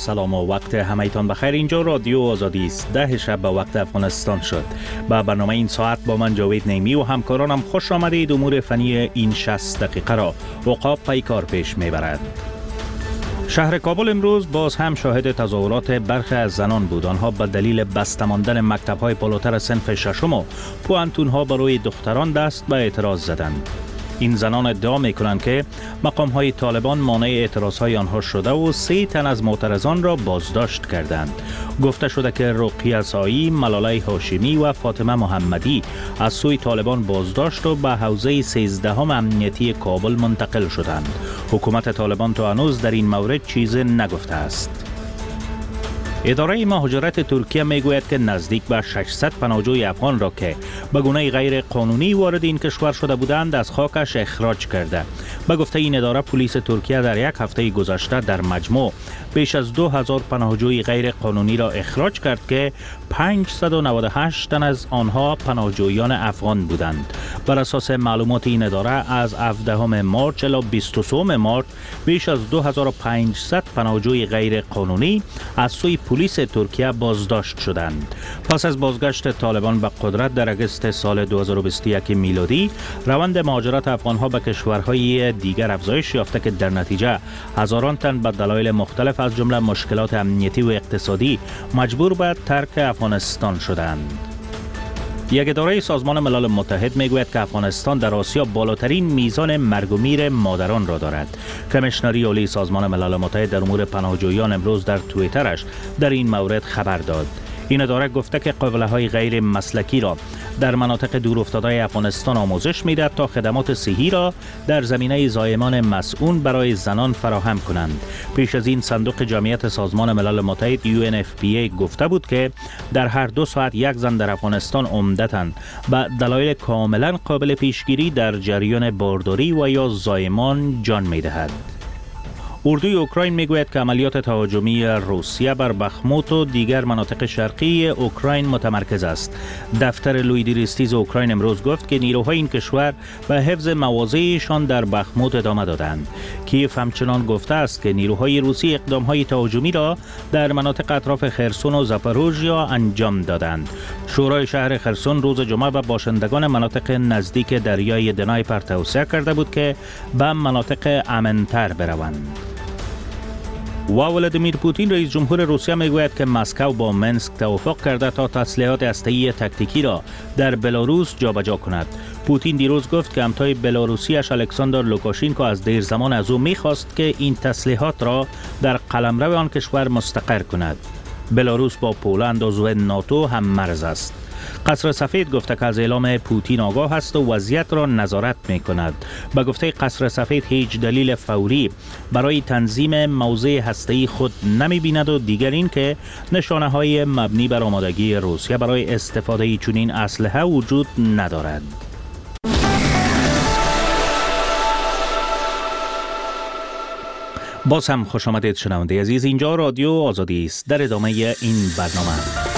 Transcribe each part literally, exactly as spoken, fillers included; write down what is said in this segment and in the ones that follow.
سلام و وقت همه‌تان بخیر. اینجا رادیو آزادی است. ده شب به وقت افغانستان شد. با برنامه این ساعت با من جاوید نیمی و همکارانم خوش آمدید. امور فنی این شصت دقیقه را عقاب پیکار پیش میبرد. شهر کابل امروز باز هم شاهد تظاهرات برخی از زنان بود. آنها به دلیل بسته ماندن مکتب‌های بالاتر صنف ششم و پوانتون‌ها برای دختران دست به اعتراض زدند. این زنان ادعا می‌کنند که مقام‌های طالبان مانع اعتراض‌های آنها شده و سه تن از معترضان را بازداشت کردند. گفته شده که رقیه سایی، ملاله هاشمی و فاطمه محمدی از سوی طالبان بازداشت و به حوزه سیزدهم امنیتی کابل منتقل شدند. حکومت طالبان تا هنوز در این مورد چیزی نگفته است. اداره مهاجرت ترکیه میگوید که نزدیک به ششصد پناهجوی افغان را که به گونه غیر قانونی وارد این کشور شده بودند از خاکش اخراج کرده. به گفته این اداره، پلیس ترکیه در یک هفته گذشته در مجموع بیش از دو هزار پناهجوی غیر قانونی را اخراج کرد که پانصد و نود و هشت تن از آنها پناهجویان افغان بودند. بر اساس معلومات این اداره از هفدهم مارس الی بیست و سوم مارس بیش از دو هزار و پانصد پناهجوی غیر قانونی از سوی پلیس ترکیه بازداشت شدند. پس از بازگشت طالبان به قدرت در اگست سال دو هزار و بیست و یک میلادی، روند مهاجرت افغانها به کشورهای دیگر افزایش یافته که در نتیجه هزاران تن به دلایل مختلف از جمله مشکلات امنیتی و اقتصادی مجبور به ترک افغانستان شدند. یک اداره سازمان ملل متحد میگوید که افغانستان در آسیا بالاترین میزان مرگ و میر مادران را دارد. کمیشنری عالی سازمان ملل متحد در امور پناهجویان امروز در توییترش در این مورد خبر داد. این اداره گفته که قابله‌های غیر مسلکی را در مناطق دورافتاده افغانستان آموزش می‌دهد تا خدمات صحی را در زمینه زایمان مسئول برای زنان فراهم کنند. پیش از این صندوق جمعیت سازمان ملل متحد یو ان اف پی ای گفته بود که در هر دو ساعت یک زن در افغانستان عمدتاً به دلایل کاملاً قابل پیشگیری در جریان بارداری و یا زایمان جان می‌دهد. اردوی اوکراین میگوید که عملیات تهاجمی روسیه بر بخموت و دیگر مناطق شرقی اوکراین متمرکز است. دفتر لویدریستیز اوکراین امروز گفت که نیروهای این کشور به حفظ مواضعشان در بخموت ادامه دادند. کیف همچنان گفته است که نیروهای روسی اقدامهای تهاجمی را در مناطق اطراف خرسون و زاپاروژیا انجام دادند. شورای شهر خرسون روز جمعه به باشندگان مناطق نزدیک دریای دنایپر توصیه کرده بود که به مناطق امن‌تر بروند. و ولادیمیر پوتین رئیس جمهور روسیه میگوید که مسکو با منسک توافق کرده تا تسلیحات هسته‌ای تاکتیکی را در بلاروس جابجا کند. پوتین دیروز گفت که همتای بلاروسیش الکساندر لوکاشنکو از دیر زمان از او میخواست که این تسلیحات را در قلمرو آن کشور مستقر کند. بلاروس با پولند عضو ناتو هم مرز است. قصر سفید گفته که از اعلام پوتین آگاه است و وضعیت را نظارت می کند. به گفته قصر سفید هیچ دلیل فوری برای تنظیم موضع هسته‌ای خود نمی بیند و دیگر این که نشانه های مبنی بر آمادگی روسیه برای استفاده چنین اسلحه وجود ندارد. باز هم خوش آمدید شنونده عزیز. اینجا رادیو آزادی است. در ادامه این برنامه،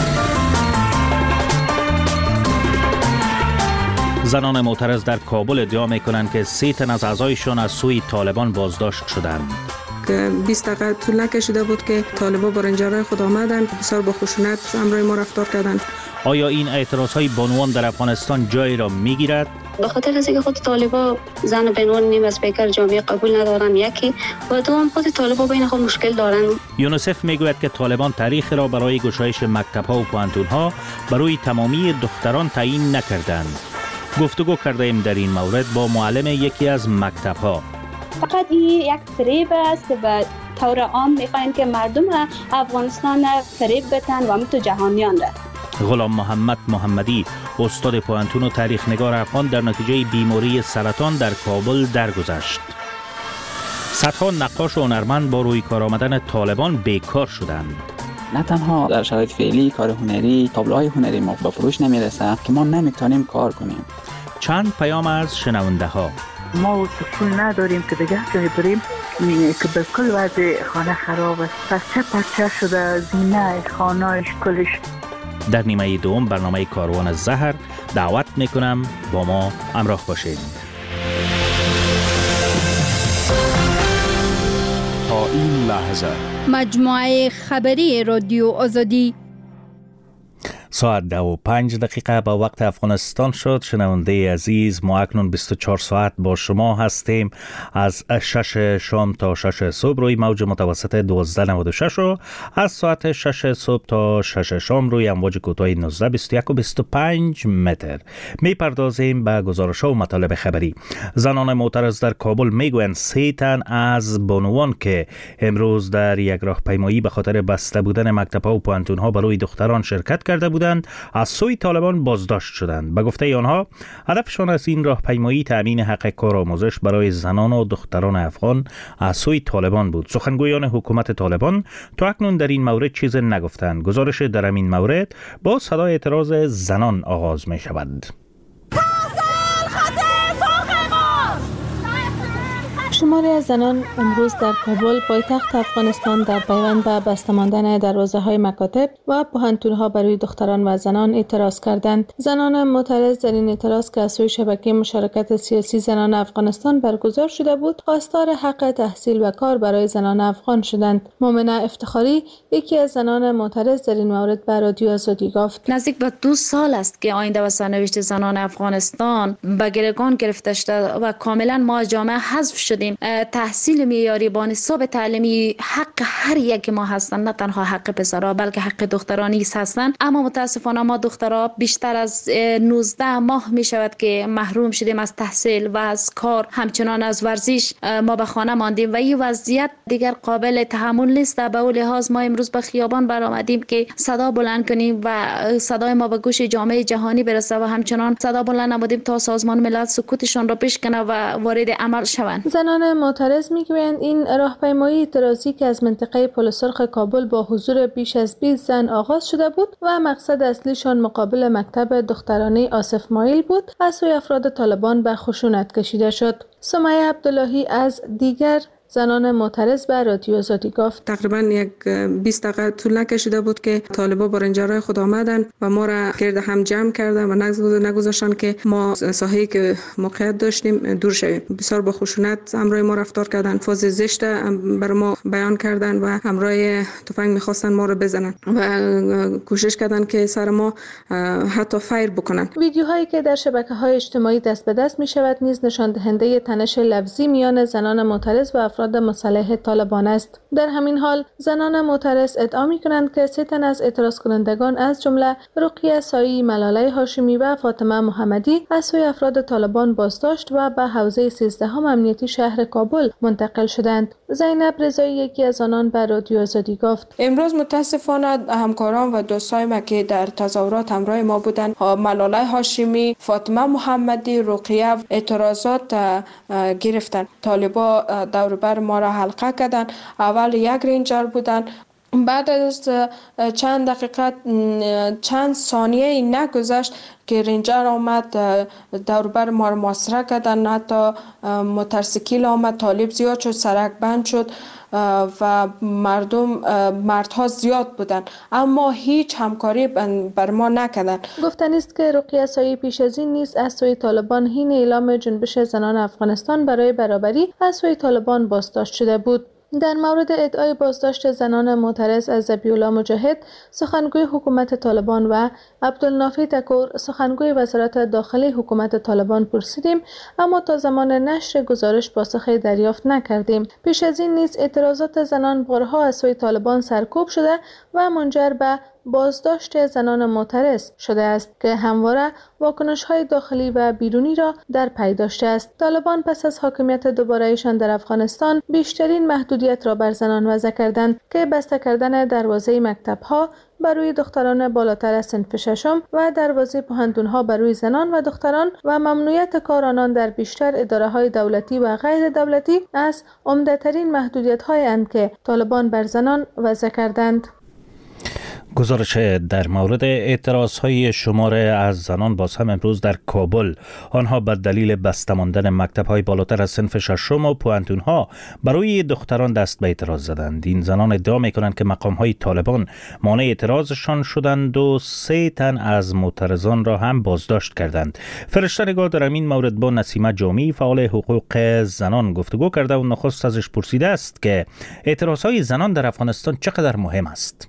زنان معترض در کابل ادعا می‌کنند که سه تن از اعضایشان از سوی طالبان بازداشت شدند. که بیست دقیقه طول نکشیده بود که طالبان با رنجرهای خود آمدند، بسیار با خشونت همراه ما رفتار کردند. آیا این اعتراضهای بانوان در افغانستان جای را می‌گیرد؟ به خاطر از اینکه خود طالبان زن و بنوان نیم از پیکر جامعه قبول ندارن، یکی و دوم خود طالبان بین خود مشکل دارن. یونیسف میگوید که طالبان تاریخ را برای گشایش مکتب‌ها و پوانتون‌ها برای تمامی دختران تعیین نکردند. گفتگو کرده ایم در این مورد با معلم یکی از مکتب‌ها. فقط این یک فریب است که به طور عام میخواین که مردم افغانستان فریب بتن و هم تو جهانیان را. غلام محمد محمدی، استاد پوانتون و تاریخ نگار افغان، در نتیجه بیماری سرطان در کابل درگذشت. صدها نقاش و هنرمند با روی کار آمدن طالبان بیکار شدند. نه تنها در شرایط فعلی کار هنری، تابلوهای هنری ما به فروش نمیرسه که ما نمیتونیم کار کنیم. چند پیام از شنونده ها. ما سکون نداریم که دیگه جای بریم که به کل وضع خانه خراب است، پرچه پرچه شده زینه خانه‌اش کلش. در نیمه دوم برنامه کاروان زهر دعوت میکنم با ما همراه باشید. تا این لحظه مجموعه خبری رادیو آزادی. ساعت دو و پنج دقیقه با وقت افغانستان شد. شنونده عزیز، ما اکنون بیست و چهار ساعت با شما هستیم از شش شام تا شش صبح روی موج متوسط دوازده نود و شش و از ساعت شش صبح تا شش شام روی امواج کوتاه نوزده بیست و یک و بیست و پنج متر. می پردازیم به گزارش و مطالب خبری. زنان معترض در کابل میگویند سه تن از بانوان که امروز در یک راهپیمایی به خاطر بسته بودن مکتب‌ها و پوهنتون‌ها برای دختران شرکت کرده بودند از سوی طالبان بازداشت شدند. به گفته آنها هدفشان از این راهپیمایی تامین حق کارآموزش برای زنان و دختران افغان از سوی طالبان بود. سخنگویان حکومت طالبان تا اکنون در این مورد چیز نگفتند. گزارش در این مورد با صدای اعتراض زنان آغاز می شود. شماری از زنان امروز در کابل پایتخت افغانستان در پیوند به بسته ماندن دروازه‌های مکاتب و پوهنتون‌ها برای دختران و زنان اعتراض کردند. زنان معترض در این اعتراض که از سوی شبکه مشارکت سیاسی زنان افغانستان برگزار شده بود، خواستار حق تحصیل و کار برای زنان افغان شدند. مومنه افتخاری یکی از زنان معترض در این مورد به رادیو آزادی گفت: نزدیک به دو سال است که آینده و سرنوشت زنان افغانستان به گروگان گرفته شده و کاملا ما از جامعه حذف شدیم. تحصیل معیاری با نصاب تعلیمی حق هر یک ما هستند، نه تنها حق پسرها بلکه حق دختران نیز هستند. اما متاسفانه ما دخترها بیشتر از نوزده ماه می شود که محروم شدیم از تحصیل و از کار، همچنان از ورزش ما به خانه ماندیم و این وضعیت دیگر قابل تحمل نیست. به اون لحاظ ما امروز به خیابان برآمدیم که صدا بلند کنیم و صدای ما به گوش جامعه جهانی برسه و همچنان صدا بلند نمودیم تا سازمان ملل سکوتشان را پیش کنه و وارد عمل شوند. زنان معترض میگویند این راهپیمایی اعتراضی که از منطقه پل سرخ کابل با حضور بیش از بیست زن آغاز شده بود و مقصد اصلیشان مقابل مکتب دخترانه آصف مایل بود، از سوی افراد طالبان به خشونت کشیده شد. سمیه عبداللهی از دیگر زنان معترض به رادیو آزادی گفت: تقریبا یک بیست دقیقه طول نکشیده بود که طالبا با رنجرهای خود آمدن و ما را گرد هم جمع کردن و نگذاشتن که ما ساحه‌ای که موقعیت داشتیم دور شویم. بسیار با خشونت همراه ما رفتار کردن، الفاظ زشت بر ما بیان کردن و همراه تفنگ می‌خواستن ما رو بزنن و کوشش کردن که سر ما حتی فایر بکنن. ویدیوهایی که در شبکه‌های اجتماعی دست به دست می‌شود نیز نشان دهنده تنش لفظی میان زنان معترض و افراد مسلح طالبان است. در همین حال زنان معترض ادعا می‌کنند که سه تن از اعتراض کنندگان از جمله رقیه سایی، ملاله هاشمی و فاطمه محمدی از سوی افراد طالبان بازداشت و به حوزه سیزدهم امنیتی شهر کابل منتقل شدند. زینب رضایی یکی از آنان به رادیو آزادی گفت: امروز متاسفانه همکاران و دوستای ما که در تظاهرات همراه ما بودند، ملاله هاشمی، فاطمه محمدی، رقیه اعتراضات گرفتند. طالبا دور بر ما را حلقه کردن. اول یک رنجر بودن، بعد از چند دقیقه چند ثانیه نگذشت که رنجر آمد دور بر ما را محاصره کردن. حتی موتورسیکل آمد، طالب زیاد شد، سرک بند شد و مردم مردها زیاد بودند اما هیچ همکاری بر ما نکردن. گفتنی است که رقیه سایی پیش از این نیز از سوی طالبان حین اعلام جنبش زنان افغانستان برای برابری از سوی طالبان بازداشت شده بود. در مورد ادعای بازداشت زنان معترض از ذبیح‌الله مجاهد، سخنگوی حکومت طالبان و عبدالنافع تکور، سخنگوی وزارت داخلی حکومت طالبان پرسیدیم، اما تا زمان نشر گزارش پاسخی دریافت نکردیم. پیش از این نیز اعتراضات زنان بارها از سوی طالبان سرکوب شده و منجر به بازداشت زنان معترض شده است که همواره واکنش‌های داخلی و بیرونی را در پی داشته است. طالبان پس از حاکمیت دوباره‌ایشان در افغانستان بیشترین محدودیت را بر زنان وضع کردند که بسته کردن دروازه مکتب‌ها بر روی دختران بالاتر از صنف ششم و دروازه پوهنتون‌ها بر روی زنان و دختران و ممنوعیت کار آنان در بیشتر اداره‌های دولتی و غیر دولتی از عمده‌ترین محدودیت‌هایی اند که طالبان بر زنان وضع کردند. گزارش در مورد اعتراضهای شماره از زنان باز هم امروز در کابل، آنها به دلیل بسته ماندن مکتب‌های بالاتر از صنف ششم و پوانتون‌ها برای دختران دست به اعتراض زدند. این زنان ادعا می‌کنند که مقام‌های طالبان مانع اعتراضشان شدند و سه تن از معترضان را هم بازداشت کردند. فرشته نگار در این مورد با نسیمه جامی فعال حقوق زنان گفتگو کرده و نخست ازش پرسیده است که اعتراضهای زنان در افغانستان چقدر مهم است.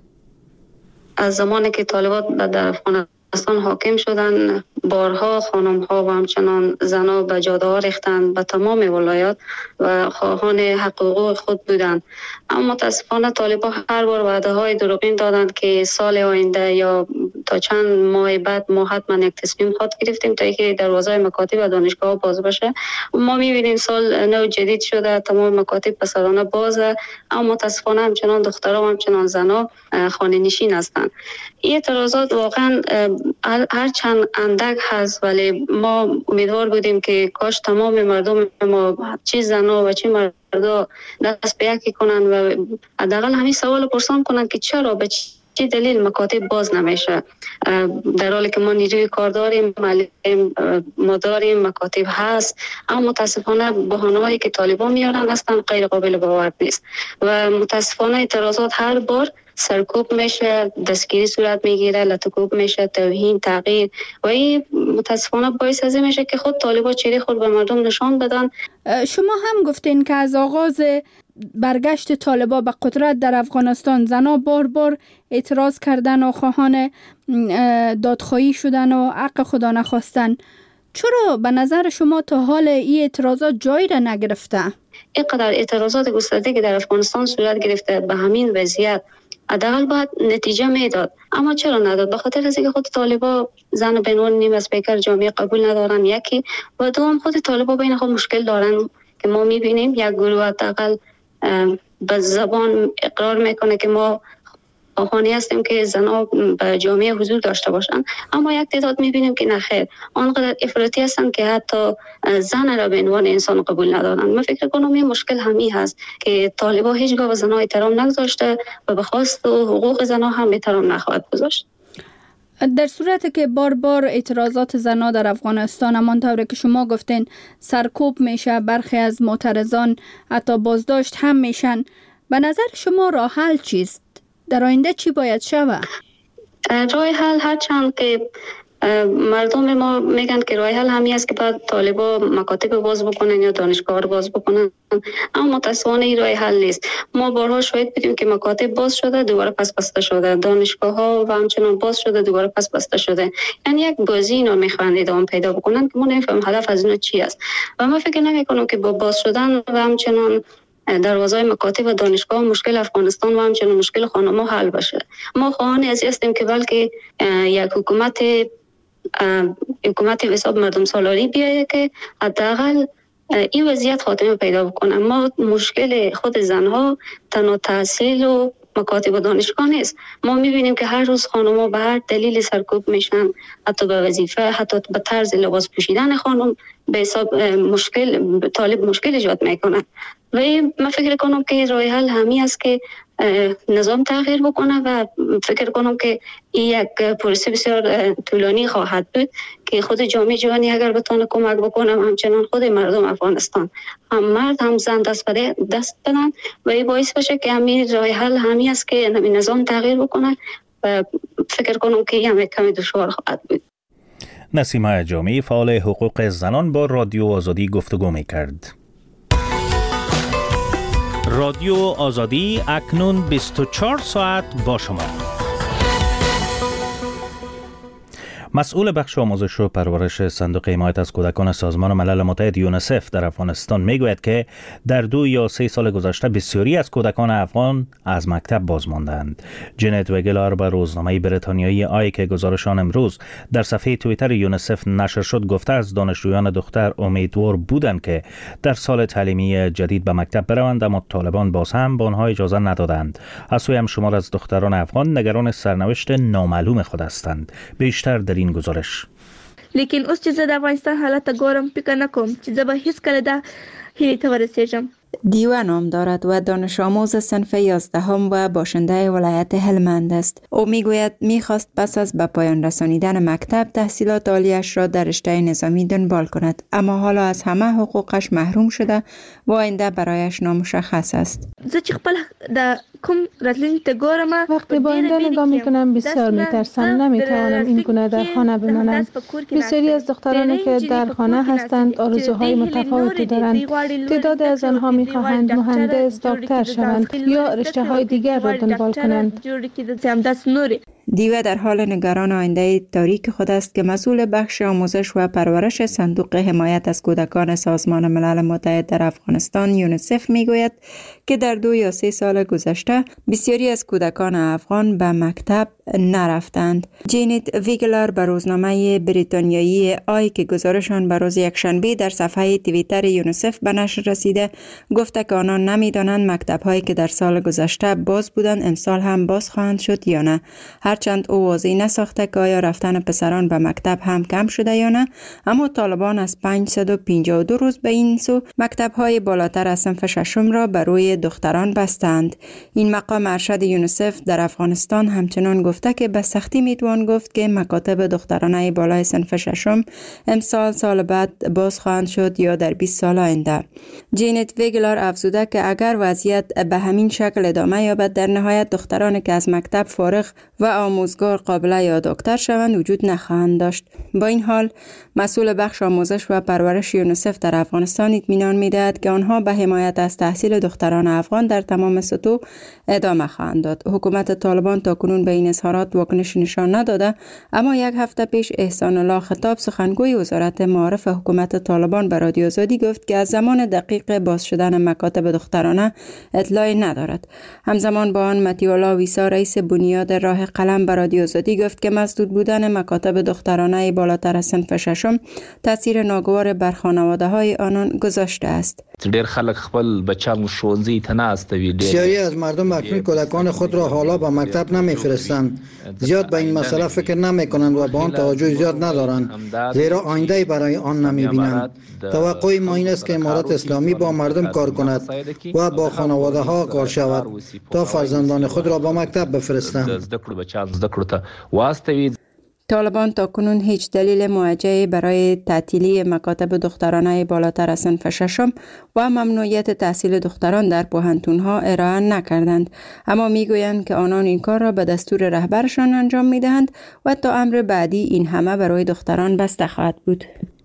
از زمانی که طالبان در افغانستان حاکم شدن، بارها خانم ها و همچنان زنها به جاده ها ریختند به تمام ولایات و خواهان حقوق خود بودند. اما متاسفانه طالبان هر بار وعده های دروغین دادند که سال آینده یا تا چند ماه بعد ما حتما یک تصمیم خود گرفتیم تا اینکه دروازه مکاتب و دانشگاه باز بشه. ما می‌بینیم سال نو جدید شده، تمام مکاتب پسرانه بازه، اما متاسفانه همچنان دخترها و همچنان زنها خانه نشین هستند. این اعتراضات واقعا هر چند اندک هست، ولی ما امیدوار بودیم که کاش تمام مردم ما، چه زنها و چه مردا، دست به یکی کنن و حداقل همین سوال پرسان کنن که چرا به چه دلیل مکاتب باز نمیشه، در حالی که ما نیروی کار داریم، معلم ما داریم، مکاتب هست، اما متاسفانه بهانه‌هایی که طالبان میارن هستن غیر قابل باور نیست و متاسفانه اعتراضات هر بار سرکوب میشه، دستگیری صورت میگیره، لطکوب میشه، توهین، تغییر و این متاسفانه باعث از این میشه که خود طالبان چهره خود به مردم نشان بدن. شما هم گفتین که از آغاز برگشت طالبان به قدرت در افغانستان زنها بار بار اعتراض کردن و خواهان دادخواهی شدن و حق خدا نخواستن. چرا به نظر شما تا حال این اعتراضات جایی را نگرفته؟ اینقدر اعتراضات گسترده که در افغانستان صورت گرفته به همین وضعیت حداقل باید نتیجه میداد، اما چرا نداد؟ به خاطر از اینکه خود طالبان زن به عنوان نیم از پیکر جامعه قبول ندارن، یکی و دوم خود طالبان بین خود مشکل دارن که ما میبینیم یک گروه حداقل به زبان اقرار میکنه که ما خواهانی هستیم که زنها به جامعه حضور داشته باشن، اما یک تعداد میبینیم که نخیر، آنقدر افراطی هستن که حتی زن را به عنوان انسان قبول ندارن. من فکر کنم این مشکل همین هست که طالبان هیچگاه به زنها احترام نگذاشته و به خواست و حقوق زنها هم احترام نخواهد گذاشت. در صورتی که بار بار اعتراضات زنها در افغانستان همانطور که شما گفتین سرکوب میشه، برخی از معترضان حتی بازداشت هم میشن، به نظر شما راه حل چیست؟ در آینده چی باید شود؟ راه حل هرچند که مردم ما میگن که راه حل همین است که بعد طالبان مکاتب باز بکنن یا دانشگاه رو باز بکنن، اما متاسفانه این راه حل نیست. ما بارها شاهد بودیم که مکاتب باز شده دوباره پس بسته شده، دانشگاه ها و همچنان باز شده دوباره پس بسته شده، یعنی یک بازی اینا میخوان ادامه پیدا بکنن که ما نمیفهمیم هدف از اینا چی است. و ما فکر نمیکنم که با باز شدن و همچنان دروازه مکاتب و دانشگاه مشکل افغانستان و همچنان مشکل خانم‌ها حل بشه. ما خواهان از هستیم که بلکه یک حکومت حکومت به حساب مردم سالاری بیاید که حداقل این وضعیت خاتمه پیدا بکنه. ما مشکل خود زنها تنها تحصیل و مکاتب و دانشگاه نیست. ما میبینیم که هر روز خانم‌ها به هر دلیل سرکوب میشن، حتی به وظیفه، حتی به طرز لباس پوشیدن خانم به حساب مشکل طالب مشکل ایجاد میکنه. و من فکر کنم که راه حل همین است که نظام تغییر بکنه و فکر کنم که این یک پروسه بسیار طولانی خواهد بود که خود جامعه جهانی اگر بتونه کمک بکنه، همچنان خود مردم افغانستان هم مرد هم زن دست بده دست بدن و این باعث بشه که همین راه حل همین است که همین نظام تغییر بکنه و فکر کنم که این هم کمی دشوار خواهد بود. نسیمه جامی فعال حقوق زنان با رادیو آزادی گفتگو می‌کرد. رادیو آزادی اکنون بیست و چهار ساعت با شما. مسئول بخش آموزش و پرورش صندوق حمایت از کودکان سازمان ملل متحد یونیسف در افغانستان میگوید که در دو یا سه سال گذشته بسیاری از کودکان افغان از مکتب باز ماندند. جنت وگلار به روزنامه بریتانیایی آی که گزارشان امروز در صفحه توییتر یونیسف نشر شد گفته از دانشجویان دختر امیدوار بودند که در سال تعلیمی جدید به مکتب بروند، اما طالبان باز هم به آنها اجازه ندادند. از سوی هم شمار از دختران افغان نگران سرنوشت نامعلوم خود هستند. بیشتر در این گزارش. لیکن اوس چې زه د افغانستان حالت ګورم فکر نه کوم چې زه به هیڅ کله دا هیلې ته ورسېږم. دیوه نام دارد و دانش آموز صنف یازدهم و باشنده ولایت هلمند است. او میگوید میخواست پس از به پایان رسانیدن مکتب تحصیلات عالیش را در رشته نظامی دنبال کند، اما حالا از همه حقوقش محروم شده و آینده برایش نامشخص است. زه چې خپل د کوم راتلونکي ته ګورم، وقتی با آینده نگاه میکنم بسیار میترسم، نمیتوانم این گونه در خانه بمانم. بسیاری از دخترانی که در خانه هستند آرزوهای متفاوتی دارند. تعداد از آنها میخواهند مهندس، دکتر شوند یا رشته های دیگر را دنبال کنند. دیوه در حال نگران آینده تاریک خود است که مسئول بخش آموزش و پرورش صندوق حمایت از کودکان سازمان ملل متحد در افغانستان یونیسف میگوید که در دو یا سه سال گذشته بسیاری از کودکان افغان به مکتب نرفتند. جینت ویگلر به روزنامه بریتانیایی آی که گزارش آن به روز یکشنبه در صفحه توییتر یونیسف به نشر رسیده گفته که آنان نمیدانند مکتب هایی که در سال گذشته باز بودند امسال هم باز خواهند شد یا نه. هرچند او واضح نساخته که آیا رفتن پسران به مکتب هم کم شده یا نه، اما طالبان از پانصد و پنجاه و دو روز به این سو مکتب های بالاتر از صنف ششم را بر روی دختران بستند. این مقام ارشد یونیسف در افغانستان همچنان گفته که به سختی میتوان گفت که مکاتب دخترانه بالای صنف ششم امسال سال بعد باز خواهند شد یا در بیست سال آینده. جینت ویگلر افزوده که اگر وضعیت به همین شکل ادامه یابد در نهایت دختران که از مکتب فارغ و آموزگار قابله یا دکتر شوند وجود نخواهند داشت. با این حال مسئول بخش آموزش و پرورش یونیسف در افغانستان اطمینان می‌دهد که آنها به حمایت از تحصیل دختران افغان در تمام سطوح ادامه خواهند داد. حکومت طالبان تاکنون به این اظهارات واکنش نشان نداده، اما یک هفته پیش احسان الله خطاب سخنگوی وزارت معارف حکومت طالبان به رادیو آزادی گفت که از زمان دقیق باز شدن مکاتب دخترانه اطلاعی ندارد. همزمان با آن مطیع الله ویسا رئیس بنیاد راه قلم به رادیو آزادی گفت که مسدود بودن مکاتب دخترانه بالاتر از صنف ششم تاثیر ناگوار بر خانواده های آنان گذاشته است. ډیر خلک خپل بچه‌مو ښوونځي ته نه استوي. بسیاری از مردم اکنون کودکان خود را حالا به مکتب نمیفرستند. زیاد به این مسئله فکر نمیکنند و به آن توجه زیاد ندارند، زیرا آینده برای آن نمیبینند. توقع ما این است که امارت اسلامی با مردم کار کند و با خانواده ها کار شود تا فرزندان خود را به مکتب بفرستند. طالبان تاکنون هیچ دلیل موجهی برای تعطیلی مکاتب دخترانه بالاتر از صنف ششم و ممنوعیت تحصیل دختران در پوهنتون‌ها ارائه نکردند، اما میگویند که آنان این کار را به دستور رهبرشان انجام میدهند و تا امر بعدی این همه برای دختران بسته خواهد بود.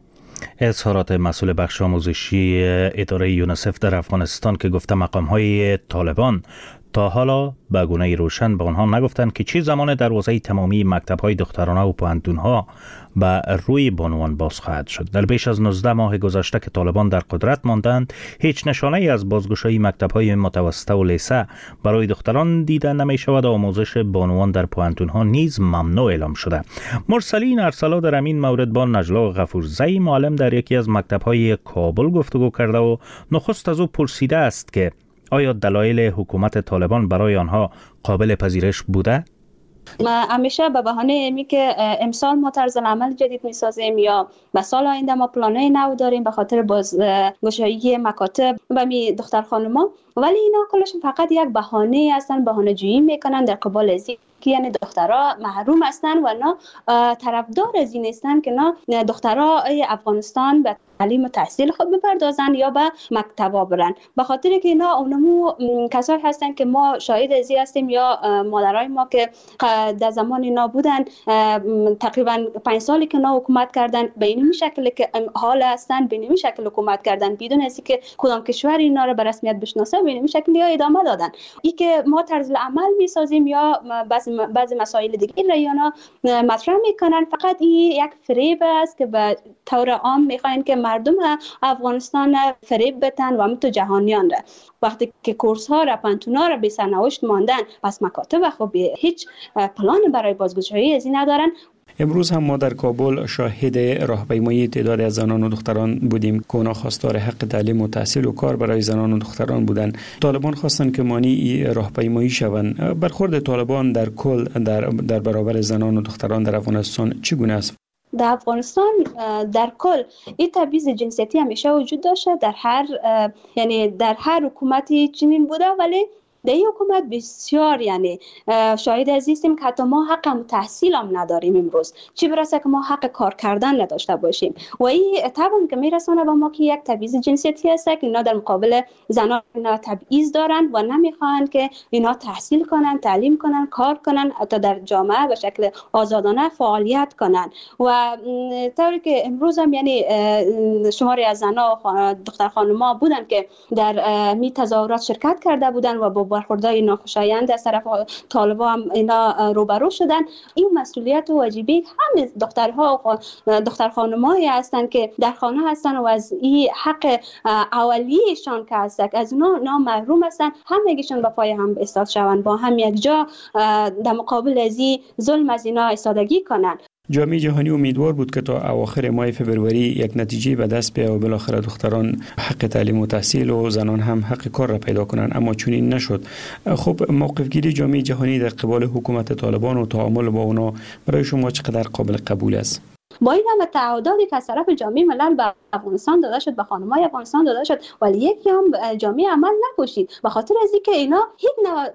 اظهارات مسئول بخش آموزشی اداره یونیسف در افغانستان که گفته مقام‌های طالبان تا حالا به گونه روشن به آنها نگفتند که چه زمان دروازه تمامی مکتب‌های دخترانه و پوهنتون‌ها به روی بانوان باز خواهد شد. در بیش از نوزده ماه گذشته که طالبان در قدرت ماندند، هیچ نشانه‌ای از بازگشایی مکتب‌های متوسطه و لیسه برای دختران دیده نمی‌شود. آموزش بانوان در پوهنتون‌ها نیز ممنوع اعلام شده. مرسلین ارسلا در این مورد با نجلا غفورزی معلم در یکی از مکتب‌های کابل گفتگو کرده و نخست از او پرسیده است که آیا دلایل حکومت طالبان برای آنها قابل پذیرش بوده؟ ما همیشه به بهانه اینی که امسال ما طرز عمل جدید میسازیم یا به سال آینده ما پلانای نو داریم به خاطر بازگشایی مکاتب و می دختر خانما، ولی اینا کلش فقط یک بهانه هستن، بهانه جویی میکنن در قبال ازی که یعنی دخترها محروم هستن و نه طرفدار از این هستن که نه دخترها افغانستان به تعلیم و تحصیل خود بپردازن یا به مکتبا برن، به خاطر که اینا اونمو کسایی هستن که ما شاهد ازی هستیم یا مادرای ما که در زمان اینا بودن تقریبا پنج سالی که اینا حکومت کردن به این شکل که حال هستن، به این شکل حکومت کردن بدون از اینکه کدام کشور اینا رو به رسمیت بشناسه، به این شکل یا ادامه دادن. این که ما طرز عمل میسازیم یا بعضی بعضی مسائل دیگه را اینا مطرح میکنن، فقط این یک فریب است که به طور عام میخواین که مردم افغانستان فریب بتن و همینطور جهانیان را. وقتی که کورس ها را پانتون ها را به سرنوشت ماندن، پس مکاتب خب هیچ پلان برای بازگشایی از این ندارن. امروز هم ما در کابل شاهد راهپیمایی تعداد از زنان و دختران بودیم که اونا خواستار حق تعلیم و تحصیل و کار برای زنان و دختران بودند. طالبان خواستند که مانع راهپیمایی شوند. برخورد طالبان در کل در در برابر زنان و دختران در افغانستان چگونه است؟ در افغانستان در کل این تبعیض جنسیتی همیشه وجود داشته، در هر یعنی در هر حکومتی چنین بوده، ولی در این حکومت بسیار یعنی شاهد هستیم که حتی ما حق تحصیل هم نداریم امروز، چی برسه که ما حق کار کردن نداشته باشیم. و این طبعا که میرسونه به ما که یک تبعیض جنسیتی هست که اینا در مقابل زنان اینا تبعیض دارن و نمیخوان که اینا تحصیل کنن، تعلیم کنن، کار کنن، حتی در جامعه به شکل آزادانه فعالیت کنن. و طوری که امروز هم یعنی شماری از زنها دختر خانم‌ها بودن که در می تظاهرات شرکت کرده بودن و با برخوردهای ناخوشایند از طرف طالبان هم اینا روبرو شدن. این مسئولیت و واجبی همه دخترها و دختر خانمایی هستند که در خانه هستن و از این حق اولیه‌شان که هست از اونا نام محروم هستن، همگیشون به پای هم ایستاد شوند، با هم یک جا در مقابل از این ظلم از اینا ایستادگی کنن. جامعه جهانی امیدوار بود که تا اواخر ماه فوریه یک نتیجه به دست بیاید و بالاخره دختران حق تعلیم و تحصیل و زنان هم حق کار را پیدا کنند، اما چنین نشد. خب موقف گیری جامعه جهانی در قبال حکومت طالبان و تعامل با اونا برای شما چقدر قابل قبول است؟ با این همه تعهداتی که از طرف جامعه ملل به افغانستان داده شد، به خانم‌های افغانستان داده شد، ولی یکی هم جامعه عمل نکشید، به خاطر از اینکه اینا هیچ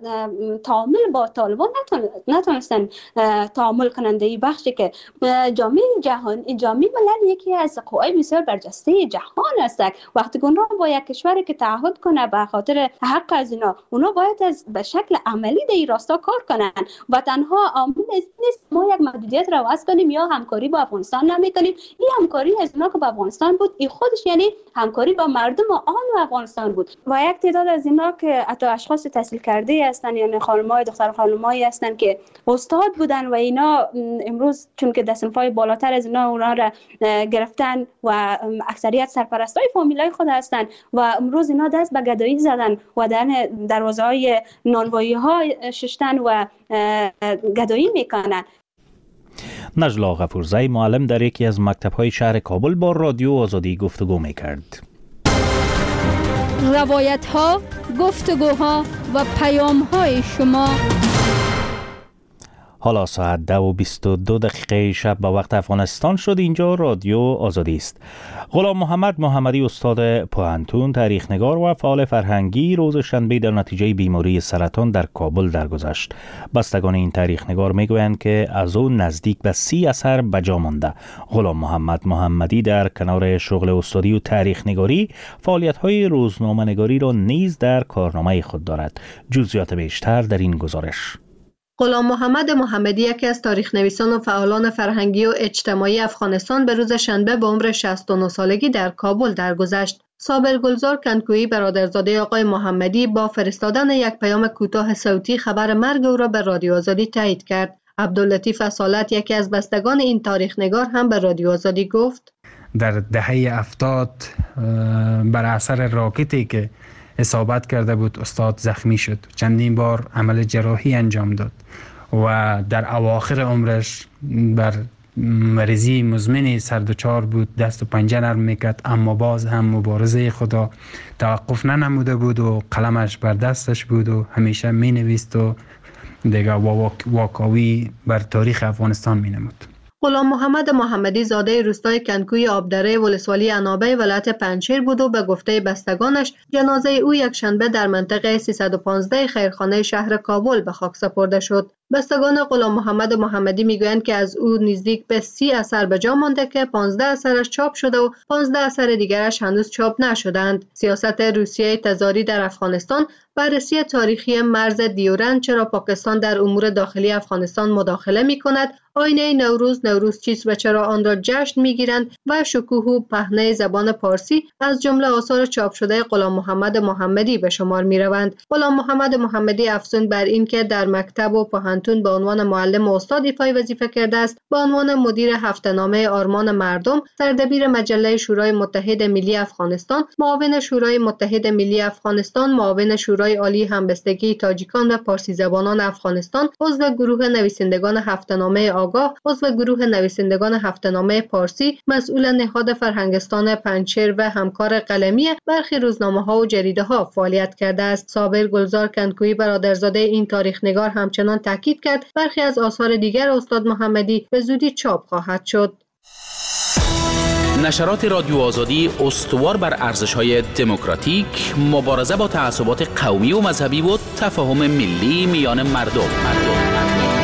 تعامل با طالبان نتونستن تعامل کننده این بخشی که جامعه جهانی جامعه ملل یکی از قوای بسیار برجسته جهان است. وقتی اونا با یک کشوری که تعهد کنه به خاطر حق از اینا، اونا باید از به شکل عملی در این راستا کار کنن و تنها عامل نیست ما یک محدودیت را وضع کنیم یا همکاری با افغانستان نمی‌کنیم. این همکاری از اونا که با افغانستان بود، این خودش یعنی همکاری با مردم آن و افغانستان بود. و یک تعداد از اینا که حتی اشخاص تحصیل کرده هستن، یعنی خانم‌های دختر خانم‌هایی هستن که استاد بودن و اینا امروز چون که دستنفای بالاتر از اینا اونا را گرفتن و اکثریت سرپرستای فامیلای خود هستن و امروز اینا دست به گدایی زدن و در دروازه‌های نانوایی‌ها ششتن و گدایی میکنن. نجلا غفورزی معلم در یکی از مکتب‌های شهر کابل با رادیو آزادی گفتگو می‌کرد. روایت‌ها، گفتگوها و پیام‌های شما. حالا ساعت ده و بیست و دو دقیقه شب به وقت افغانستان شد. اینجا رادیو آزادی است. غلام محمد محمدی استاد پوهنتون، تاریخ نگار و فعال فرهنگی روز شنبه در نتیجه بیماری سرطان در کابل درگذشت. بستگان این تاریخ نگار میگویند که از او نزدیک به سی اثر به جا مانده. غلام محمد محمدی در کنار شغل استادی و تاریخ نگاری فعالیت‌های روزنامه نگاری را نیز در کارنامه خود دارد. جزئیات بیشتر در این گزارش. غلام محمد محمدی یکی از تاریخ نویسان و فعالان فرهنگی و اجتماعی افغانستان به روز شنبه به عمر شصت و نه سالگی در کابل درگذشت. صابر گلزار کندکویی برادرزاده آقای محمدی با فرستادن یک پیام کوتاه صوتی خبر مرگ او را به رادیو آزادی تایید کرد. عبداللطیف اصالت یکی از بستگان این تاریخ نگار هم به رادیو آزادی گفت: در دهه هفتاد بر اثر راکتی که اصابت کرده بود استاد زخمی شد، چندین بار عمل جراحی انجام داد و در اواخر عمرش بر مریضی مزمن سردچار بود، دست و پنجه نرم میکرد، اما باز هم مبارزه خدا توقف ننموده بود و قلمش بر دستش بود و همیشه می نویست و دیگه واکاوی بر تاریخ افغانستان می نمود. غلام محمد محمدی زاده روستای کندکوی آبدره ولسوالی عنابه ولایت پنجشیر بود و به گفته بستگانش جنازه او یک شنبه در منطقه سیصد و پانزده خیرخانه شهر کابل به خاک سپرده شد. بستگان غلام محمد محمدی میگویند که از او نزدیک به سی اثر به جا مانده که پانزده اثرش چاپ شده و پانزده اثر دیگرش هنوز چاپ نشدند. سیاست روسیه تزاری در افغانستان، بررسی تاریخی مرز دیورند، چرا پاکستان در امور داخلی افغانستان مداخله می کند، آینه نوروز، نوروز چیست و چرا آن را جشن می گیرند و شکوه و پهنه زبان پارسی از جمله آثار چاپ شده غلام محمد محمدی به شمار می روند. غلام محمد محمدی افزون بر این که در مکتب و پوهنتون به عنوان معلم و استاد ایفای وظیفه کرده است، به عنوان مدیر هفته‌نامه آرمان مردم، سردبیر مجله شورای متحد ملی افغانستان، معاون شورای متحد ملی افغانستان، معاون شورای عالی همبستگی تاجیکان و پارسی زبانان افغانستان، عضو گروه نویسندگان هفته‌نامه آگاه، عضو گروه نویسندگان هفته‌نامه پارسی، مسئول نهاد فرهنگستان پنجشیر و همکار قلمی برخی روزنامه‌ها و جریده‌ها فعالیت کرده است. صابر گلزار کندکویی برادرزاده این تاریخ نگار همچنان تاکید کرد برخی از آثار دیگر استاد محمدی به زودی چاپ خواهد شد. نشرات رادیو آزادی استوار بر ارزش‌های دموکراتیک، مبارزه با تعصبات قومی و مذهبی و تفاهم ملی میان مردم. مردم.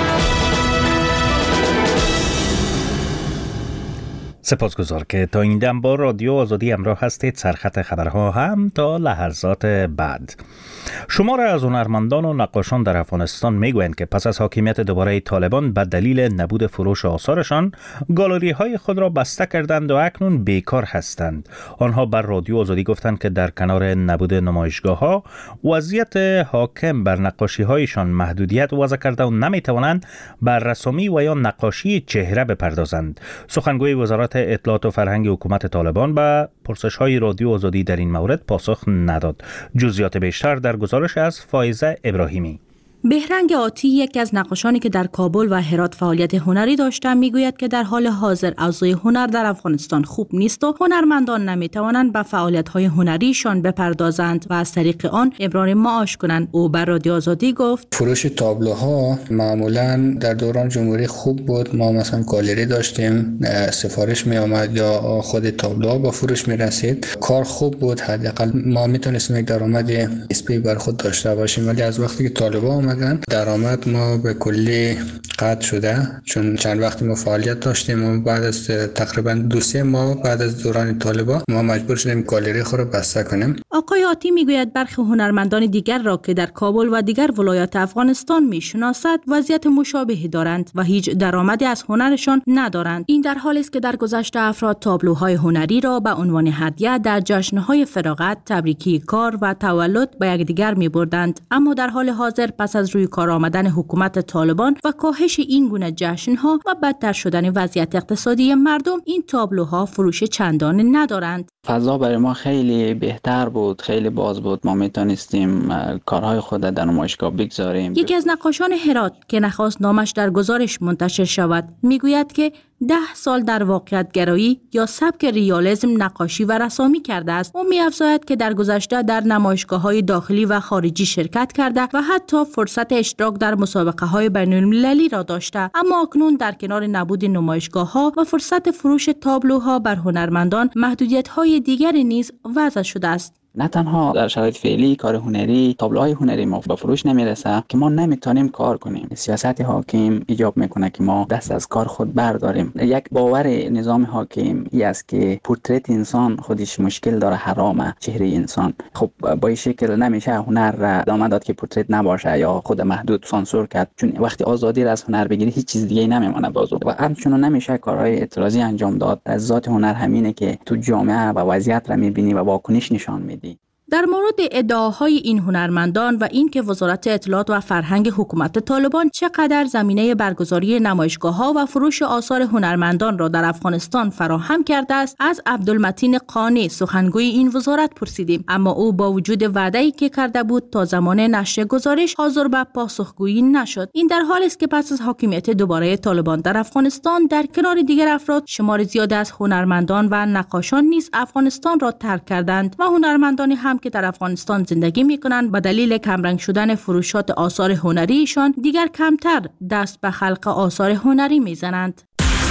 سپاسگزار که تا این دم با رادیو آزادی همراه هستید. سرخط خبرها هم تا لحظات بعد. شمار از هنرمندان و نقاشان در افغانستان میگویند که پس از حاکمیت دوباره طالبان به دلیل نبود فروش آثارشان گالری های خود را بسته کردند و اکنون بیکار هستند. آنها بر رادیو آزادی گفتند که در کنار نبود نمایشگاه ها وضعیت حاکم بر نقاشی هایشان محدودیت وضع کرده و نمیتوانند بر رسامی و یا نقاشی چهره بپردازند. سخنگوی وزارت اطلاعات و فرهنگ حکومت طالبان به پرسش های رادیو آزادی در این مورد پاسخ نداد. جزئیات بیشتر در گزارش از فائزه ابراهیمی. بهرنگ آتی، یکی از نقاشانی که در کابل و هرات فعالیت هنری داشتند، میگوید که در حال حاضر اوضاع هنر در افغانستان خوب نیست و هنرمندان نمیتوانند به فعالیت‌های هنریشان بپردازند و از طریق آن ابرار معاش کنند. او بر رادیو آزادی گفت: فروش تابلوها معمولا در دوران جمهوری خوب بود. ما مثلا گالری داشتیم، سفارش می آمد یا خود تابلوها با فروش می رسید. کار خوب بود، حداقل ما میتونستیم یک درآمد نسبی بر خود داشته باشیم. ولی از وقتی که طالبان درآمد ما به کلی قطع شده، چون چند وقتی ما فعالیت داشتیم و بعد از تقریبا دو سه ماه بعد از دوران طالبان ما مجبور شدیم گالری خود را بسته کنیم. آقای آتی میگوید برخی هنرمندان دیگر را که در کابل و دیگر ولایات افغانستان میشناسد وضعیت مشابهی دارند و هیچ درآمدی از هنرشان ندارند. این در حالی است که در گذشته افراد تابلوهای هنری را به عنوان هدیه در جشن‌های فراغت، تبریکی کار و تولد به یکدیگر می‌بردند، اما در حال حاضر پس از روی کار آمدن حکومت طالبان و کاهش این گونه جشن‌ها و بدتر شدن وضعیت اقتصادی مردم، این تابلوها فروش چندانی ندارند. فضا برای ما خیلی بهتر بود، خیلی باز بود. ما میتونستیم کارهای خود در نمایشگاه بگذاریم. یکی از نقاشان هرات که نخواست نامش در گزارش منتشر شود میگوید که ده سال در واقعیت گرایی یا سبک ریالیسم نقاشی و رسامی کرده است. او می‌افزاید که در گذشته در نمایشگاه‌های داخلی و خارجی شرکت کرده و حتی فرصت اشتراک در مسابقه‌های بین‌المللی را داشته، اما اکنون در کنار نبود نمایشگاه‌ها و فرصت فروش تابلوها بر هنرمندان محدودیت‌های دیگری نیز وضع شده است. نه تنها در شرایط فعلی کار هنری، تابلوهای هنری ما به فروش نمیرسه که ما نمیتونیم کار کنیم. سیاست حاکم ایجاب میکنه که ما دست از کار خود برداریم. یک باور نظام حاکم ای است که پورتریت انسان خودش مشکل داره، حرامه چهره انسان. خب با این شکل نمیشه هنر را ادامه داد که پورتریت نباشه یا خود محدود سانسور کرد، چون وقتی آزادی را از هنر بگیری هیچ چیز دیگه نمیمونه بازو و همچنین نمیشه کارهای اعتراضی انجام داد. از ذات هنر همینه که تو جامعه و وضعیت را میبینی و واکنش نشان میدی. در مورد ادعاهای این هنرمندان و اینکه وزارت اطلاعات و فرهنگ حکومت طالبان چقدر زمینه برگزاری نمایشگاه‌ها و فروش آثار هنرمندان را در افغانستان فراهم کرده است، از عبدالمتین قانی سخنگوی این وزارت پرسیدیم، اما او با وجود وعده‌ای که کرده بود تا زمان نشر گزارش حاضر به پاسخگویی نشد. این در حالی است که پس از حاکمیت دوباره طالبان در افغانستان در کنار دیگر افراد شمار زیاد از هنرمندان و نقاشان نیز افغانستان را ترک کردند و هنرمندانی هم که در افغانستان زندگی می‌کنند به دلیل کمرنگ شدن فروشات آثار هنریشان دیگر کمتر دست به خلق آثار هنری می‌زنند.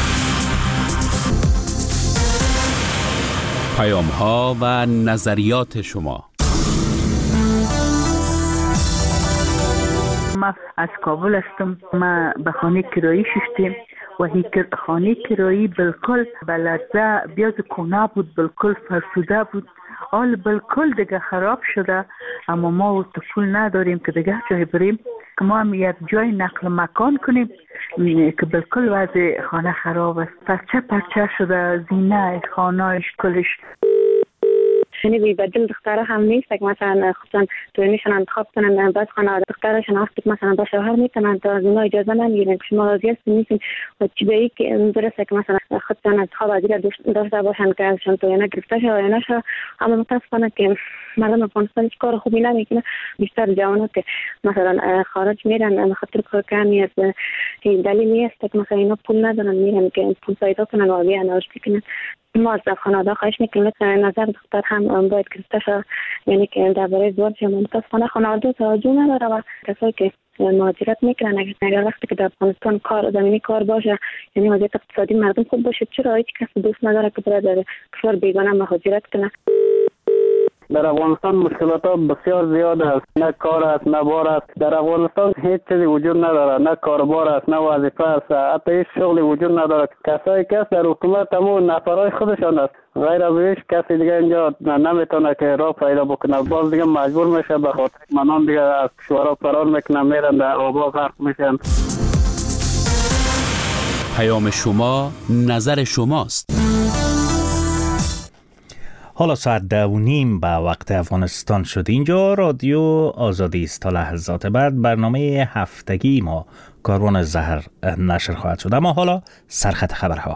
پیام‌ها و نظریات شما. ما از کابل هستم. ما به خانه کرایی شدیم و هی خانه کرایی بالکل بلده بیاز کونه بود، بالکل فرسوده بود، حال بالکل دیگه خراب شده. اما ما تو پول نداریم که دیگه جای بریم که ما هم یک جای نقل مکان کنیم که بالکل وضع خانه خراب است، پرچه پرچه شده، زینه خانهش کلش. یعنی بی بدل دختره هم نیست که مثلا خودشان توینشان انتخاب کنن، بعد خانه دخترشان وقتی مثلا با شوهر میتونن تا از اینا اجازه نمیگیرن که شما راضی هستین نیستین و چی به این که درسته که مثلا خودشان انتخاب ازی داشته باشن که ازشان توینه گرفته شه و یا نشه. اما متاسفانه که مردم افغانستان هیچ کار خوبی نمیکنه. بیشتر جوانان که مثلا خارج میرن به خاطر کار کمی از دلیلی است که مثلا اینا پول ندارن میرن که پول پیدا کنن و بیان رشد کنن. ما از خانواده خواهش میکنیم نظر دختر هم باید گرفته شود، یعنی که درباره ازدواج هم متاسفانه خانواده توجه نداره و کسایی که مهاجرت میکنن اگر وقتی که در افغانستان کار زمینی کار باشه، یعنی وضعیت اقتصادی مردم خوب باشه، چرا هیچ کس دوست نداره که برای در کشور بیگانه مهاجرت کنه؟ در افغانستان مشکلات ها بسیار زیاد است، نه کار است نه بار است. در افغانستان هیچ چیزی وجود نداره، نه کاربار است نه وظیفه است، حتی هیچ شغلی وجود نداره. کسایی که در حکومت همون نفرای خودشان است، غیر از هیچ کسی دیگه اینجا نمیتونه که راه پیدا بکنه. باز دیگه مجبور میشه به خاطر منان دیگه از کشورها فرار میکنن، میرن در آبا غرق میشن. پیام شما نظر شماست. حالا ساعت ده و نیم به وقت افغانستان شد. اینجا رادیو آزادی است. تا لحظات بعد برنامه هفتگی ما کاروان زهر نشر خواهد شد. اما حالا سرخط خبرها.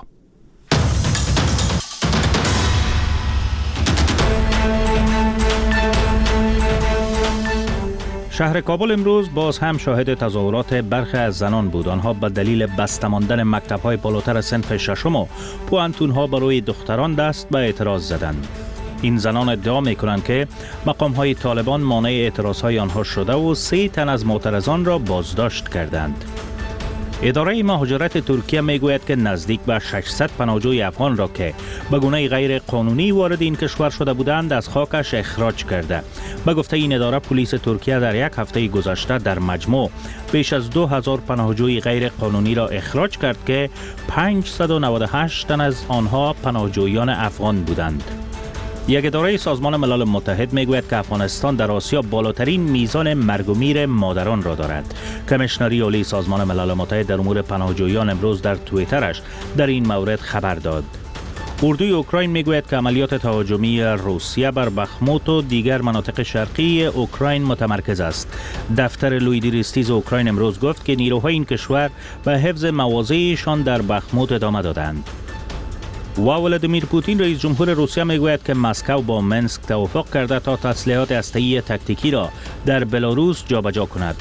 شهر کابل امروز باز هم شاهد تظاهرات برخی از زنان بود. آنها به دلیل بسته ماندن مکتب‌های بالاتر صنف ششم و پوانتون‌ها برای دختران دست به اعتراض زدند. این زنان ادعا می‌کنند که مقام‌های طالبان مانع اعتراض‌های آنها شده و سه تن از معترضان را بازداشت کردند. اداره مهاجرت ترکیه میگوید که نزدیک به ششصد پناهجوی افغان را که به گونه غیر قانونی وارد این کشور شده بودند از خاکش اخراج کرده. به گفته این اداره، پلیس ترکیه در یک هفته گذشته در مجموع بیش از دو هزار پناهجوی غیر قانونی را اخراج کرد که پانصد و نود و هشت تن از آنها پناهجویان افغان بودند. یک اداره سازمان ملل متحد میگوید که افغانستان در آسیا بالاترین میزان مرگ و میر مادران را دارد. کمیشنری عالی سازمان ملل متحد در امور پناهجویان امروز در توییترش در این مورد خبر داد. اردوی اوکراین میگوید که عملیات تهاجمی روسیه بر بخموت و دیگر مناطق شرقی اوکراین متمرکز است. دفتر لویدریستیز اوکراین امروز گفت که نیروهای این کشور به حفظ مواضعشان در بخموت ادامه دادند. و ولادیمیر پوتین رئیس جمهور روسیه میگوید که مسکو با منسک توافق کرده تا تسلیحات هسته‌ای تاکتیکی را در بلاروس جابجا کند.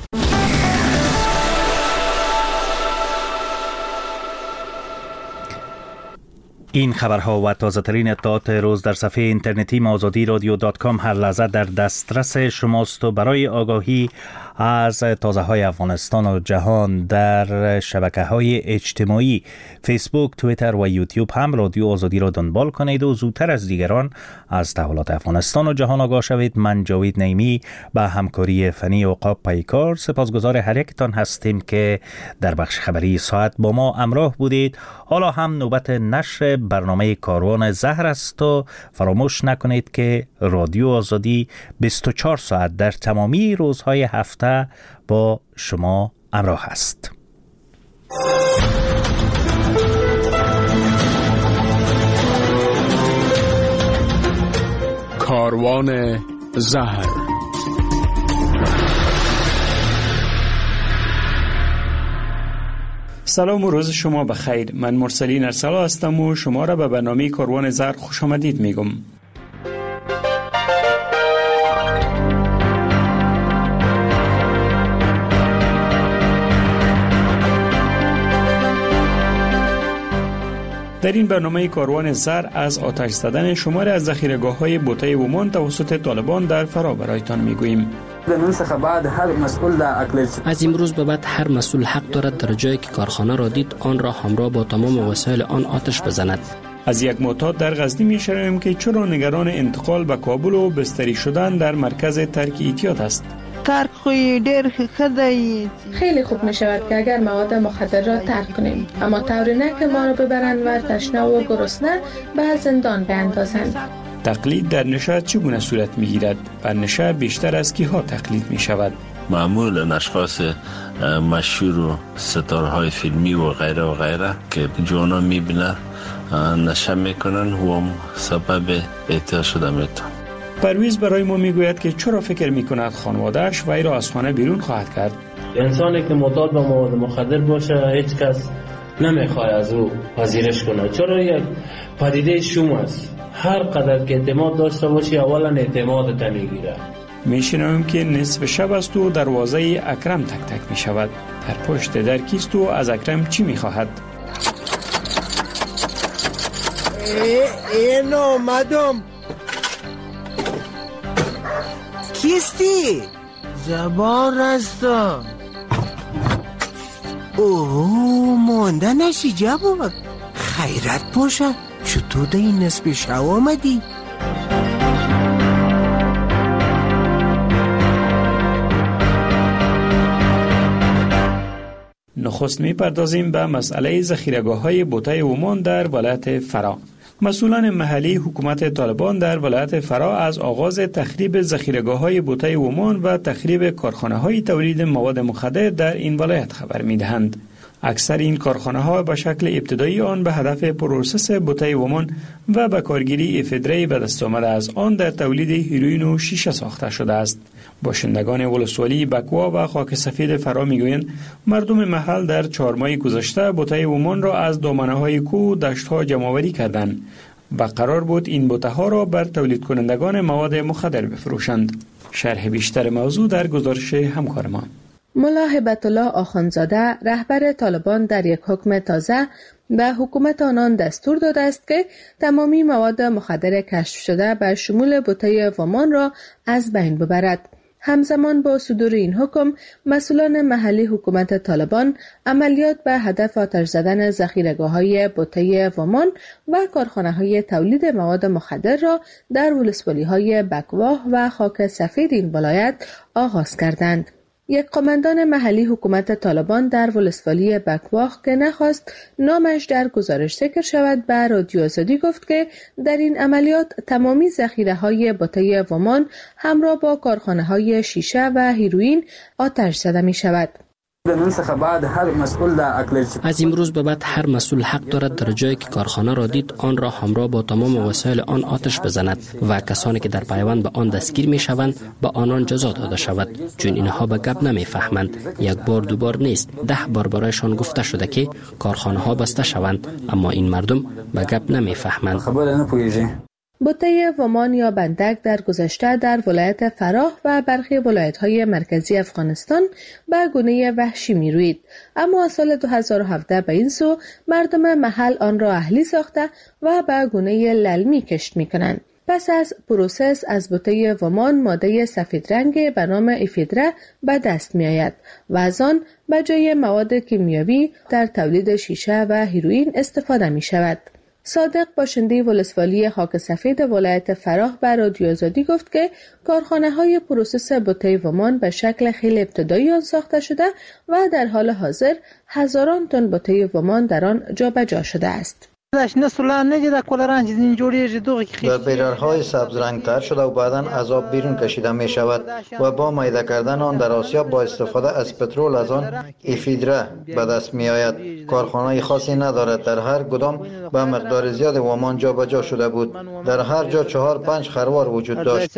این خبرها و تازه ترین اطلاعات روز در صفحه اینترنتی آزادی رادیو دات کام هر لحظه در دسترس شماست و برای آگاهی از تازه های افغانستان و جهان در شبکه های اجتماعی فیسبوک، توییتر و یوتیوب هم رادیو آزادی را دنبال کنید و زودتر از دیگران از تحولات افغانستان و جهان آگاه شوید. من جاوید نیمی با همکاری فنی عقاب پیکار سپاسگزار هر یکتان هستیم که در بخش خبری ساعت با ما همراه بودید. حالا هم نوبت نشر برنامه کاروان زهر است و فراموش نکنید که رادیو آزادی بیست و چهار ساعت در تمامی روزهای هفته با شما همراه است. کاروان زهر. سلام و روز شما بخیر. من مرسلین ارسلا هستم و شما را به برنامه کاروان زهر خوش آمدید میگم. در این برنامه کاروان زر از آتش زدن شمار از ذخیره‌گاه‌های بوته ومان توسط طالبان در فرا برایتان میگوییم. از امروز به بعد هر مسئول حق دارد در جایی که کارخانه را دید آن را همراه با تمام وسایل آن آتش بزند. از یک معتاد در غزنی میشنویم که چرا نگران انتقال به کابل و بستری شدن در مرکز ترک احتیاط است. ترک خوی دیر خدایی خیلی خوب می شود که اگر مواد مخدر را ترک کنیم، اما طوری نه که ما را ببرند و تشنه و گرسنه به زندان بیندازند. تقلید در نشه چگونه صورت می گیرد؟ بر نشه بیشتر از کی ها تقلید می شود؟ معمولا اشخاص مشهور و ستارهای فیلمی و غیره و غیره که جوانا می بینن نشه می کنن و هم سبب اعتیاد شده میتون. پرویز برای ما میگوید که چرا فکر میکند خانواده‌اش وی را از خانه بیرون خواهد کرد. انسانی که معتاد به مواد مخدر باشه هیچ کس نمیخواد از او پذیرش کنه، چرا یک پدیده شوم است. هر قدر که اعتماد داشته باشی اولا اعتمادت میگیره. میشنویم که نصف شب است و دروازه اکرم تک تک میشود. در پشت در کیست و از اکرم چی میخواهد؟ این آمدم. کیستی؟ زبان هستم. اوه مانده نشی جواب. خیرت باشه. چطور ده این نصف شو آمدی؟ نخست می پردازیم به مسئله ذخیره‌گاه‌های بوته اومان در ولایت فرا. مسئولان محلی حکومت طالبان در ولایت فرا از آغاز تخریب ذخیره‌گاه‌های بوته اومان و تخریب کارخانه‌های تولید مواد مخدر در این ولایت خبر می‌دهند. اکثر این کارخانه‌ها به شکل ابتدایی آن به هدف پروسس بوته اومان و به کارگیری افیدره به دست آمده از آن در تولید هیروئین و شیشه ساخته شده است. باشندگان ولسوالی بکوا و خاک سفید فرا میگویند مردم محل در چهار ماه گذشته بوته اومان را از دامنه‌های کوه و دشت‌ها جمع‌آوری کردند و قرار بود این بوته‌ها را بر تولید کنندگان مواد مخدر بفروشند. شرح بیشتر موضوع در گزارش همکار ما. ملا هبت الله آخوندزاده رهبر طالبان در یک حکم تازه به حکومت آنان دستور داده است که تمامی مواد مخدر کشف شده به شمول بوته ومان را از بین ببرد. همزمان با صدور این حکم، مسئولان محلی حکومت طالبان عملیات به هدف آتش زدن ذخیره‌گاه‌های بوته ومان و کارخانه‌های تولید مواد مخدر را در ولسوالی‌های بکواه و خاک سفید این ولایت آغاز کردند. یک قماندان محلی حکومت طالبان در ولسوالی بکواه که نخواست نامش در گزارش ذکر شود به رادیو آزادی گفت که در این عملیات تمامی ذخیره‌های بوته ومان همراه با کارخانه‌های شیشه و هیروئین آتش زده می شود. از امروز به بعد هر مسئول حق دارد در جایی که کارخانه را دید آن را همراه با تمام وسایل آن آتش بزند و کسانی که در پیوند به آن دستگیر می شوند به آنان جزا داده شود، چون اینها به گپ نمی فهمند. یک بار دو بار نیست، ده بار برایشان گفته شده که کارخانه ها بسته شوند، اما این مردم به گپ نمی فهمند. بوته ومان یا بندک در گذشته در ولایت فراه و برخی ولایت‌های مرکزی افغانستان به گونه وحشی می‌روید، اما سال دو هزار و هفده به این سو مردم محل آن را اهلی ساخته و به گونه للمی کشت می‌کنند. پس از پروسس از بوته ومان ماده سفید رنگ به نام افیدره به دست می‌آید و از آن به جای مواد کیمیایی در تولید شیشه و هیروئین استفاده می‌شود. صادق باشنده ولسوالی خاک سفید ولایت فراه به رادیو آزادی گفت که کارخانه‌های پروسس بوته ومان به شکل خیلی ابتدایی آن ساخته شده و در حال حاضر هزاران تن بوته ومان در آن جابجا شده است. در بیرارهای سبز رنگ تر شده و بعداً از آب بیرون کشیده می شود و با میده کردن آن در آسیا با استفاده از پترول از آن افیدره به دست می آید. کارخانه خاصی ندارد، در هر کدام به مقدار زیاد ومان جابجا شده بود. در هر جا چهار پنج خروار وجود داشت.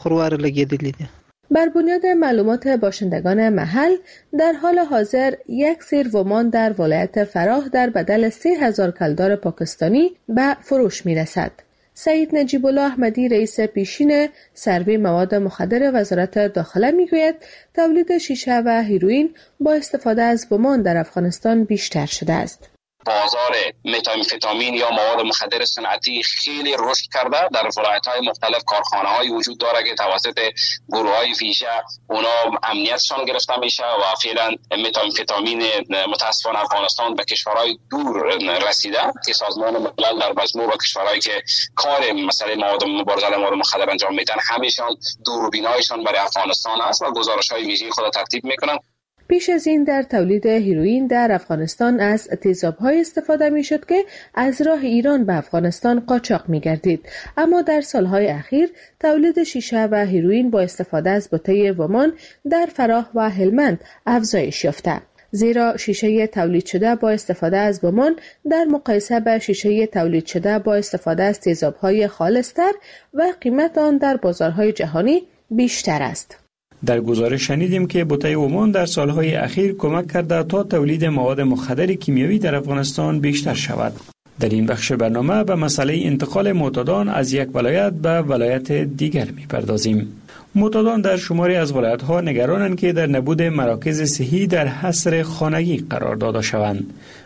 بر بنیاد معلومات باشندگان محل در حال حاضر یک سیر ومان در ولایت فراه در بدل سه هزار کلدار پاکستانی به فروش می رسد. سعید نجیب الله احمدی رئیس پیشین سروی مواد مخدر وزارت داخله می گوید تولید شیشه و هیروئین با استفاده از ومان در افغانستان بیشتر شده است. بازار متامفتامین یا مواد مخدر صنعتی خیلی رشد کرده. در ولایت‌های مختلف کارخانه‌های وجود داره که توسط گروه‌های ویژه اونا امنیتشان گرفته میشه و فعلا متامفتامین متاسفانه افغانستان به کشورهای دور رسیده که سازمان ملل در مجموع با کشورهایی که کار مسئله مواد مبارزه با مواد مخدر انجام میدن همیشان دوربینایشان برای افغانستان است و گزارش‌های ویژه خود ترتیب میکنن. پیش از این در تولید هیروئین در افغانستان از تیزاب‌های استفاده می‌شد که از راه ایران به افغانستان قاچاق می‌گردید، اما در سالهای اخیر تولید شیشه و هیروئین با استفاده از بوته ومان در فراه و هلمند افزایش یافته، زیرا شیشه تولید شده با استفاده از ومان در مقایسه با شیشه تولید شده با استفاده از تیزاب‌های خالص‌تر و قیمت آن در بازارهای جهانی بیشتر است. در گزارش شنیدیم که بوته اومان در سالهای اخیر کمک کرده تا تولید مواد مخدر کیمیایی در افغانستان بیشتر شود. در این بخش برنامه به مسئله انتقال معتادان از یک ولایت به ولایت دیگر می‌پردازیم. معتادان در شماری از ولایت‌ها نگرانند که در نبود مراکز صحی در حصر خانگی قرار داده شوند.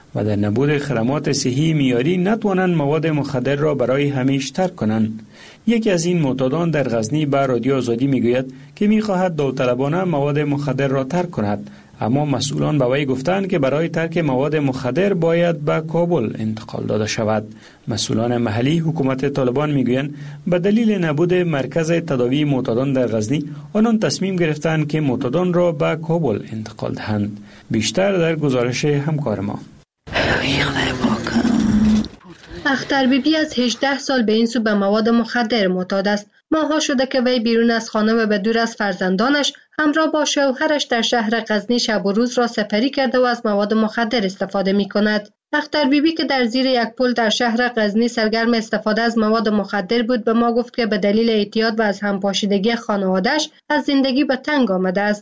و در نبود خدمات صحی معیاری نتوانند مواد مخدر را برای همیشه ترک کنند. یکی از این معتادان در غزنی به رادیو آزادی میگوید که میخواهد داوطلبانه مواد مخدر را ترک کند، اما مسئولان به وی گفتند که برای ترک مواد مخدر باید به کابل انتقال داده شود. مسئولان محلی حکومت طالبان میگویند به دلیل نبود مرکز تداوی معتادان در غزنی آنان تصمیم گرفتند که معتادان را به کابل انتقال دهند. بیشتر در گزارش همکار ما. اختر بیبی از هجده سال به این سو به مواد مخدر معتاد است. ماها شده که وی بیرون از خانه و به دور از فرزندانش همراه با شوهرش در شهر غزنی شب و روز را سپری کرده و از مواد مخدر استفاده می کند. اختر بیبی که در زیر یک پل در شهر غزنی سرگرم استفاده از مواد مخدر بود به ما گفت که به دلیل اعتیاد و از همپاشیدگی خانواده‌اش از زندگی به تنگ آمده است.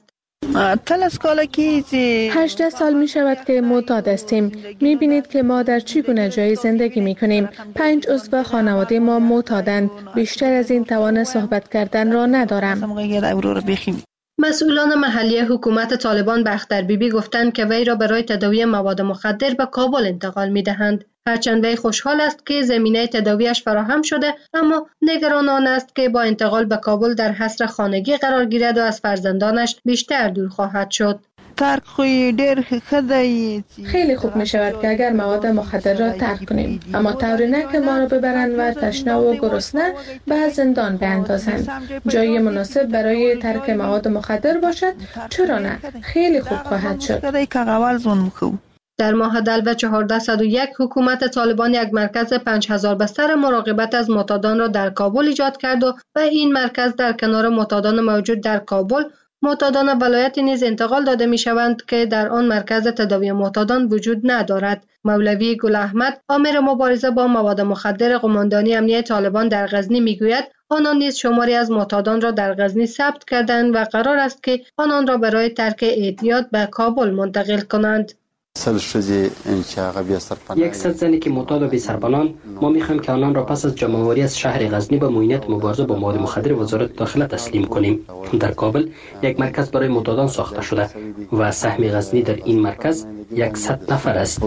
هجده سال می شود که معتاد هستیم. می بینید که ما در چگونه جایی زندگی می کنیم. پنج عضو خانواده ما معتادند. بیشتر از این توان صحبت کردن را ندارم. مسئولان محلی حکومت طالبان به اختر بیبی گفتند که وی را برای تداوی مواد مخدر به کابل انتقال می دهند. هرچند وی خوشحال است که زمینه تداویش فراهم شده، اما نگران آن است که با انتقال به کابل در حصر خانگی قرار گیرد و از فرزندانش بیشتر دور خواهد شد. خیلی خوب می شود که اگر مواد مخدر را ترک کنیم، اما طوری نه که ما را ببرند و تشنه و گرسنه به زندان بیندازند. جای مناسب برای ترک مواد مخدر باشد، چرا نه؟ خیلی خوب خواهد شد. در ماه دلو چهارده صد و یک حکومت طالبان یک مرکز پنج هزار بستر مراقبت از معتادان را در کابل ایجاد کرد و به این مرکز در کنار معتادان موجود در کابل معتادان ولایت نیز انتقال داده می شوند که در آن مرکز تداوی معتادان وجود ندارد. مولوی گل احمد آمر مبارزه با مواد مخدر قماندانی امنیه طالبان در غزنی می گوید آنان نیز شماری از معتادان را در غزنی ثبت کردند و قرار است که آنان را برای ترک اعتیاد به کابل منتقل کنند. یک زنی که معتاد و بی‌سرپناهند، ما می‌خواهیم که آنان را پس از جمع‌آوری از شهر غزنی به معینت مبارزه با مواد مخدر وزارت داخله تسلیم کنیم. در کابل یک مرکز برای معتادان ساخته شده و سهم غزنی در این مرکز صد نفر است.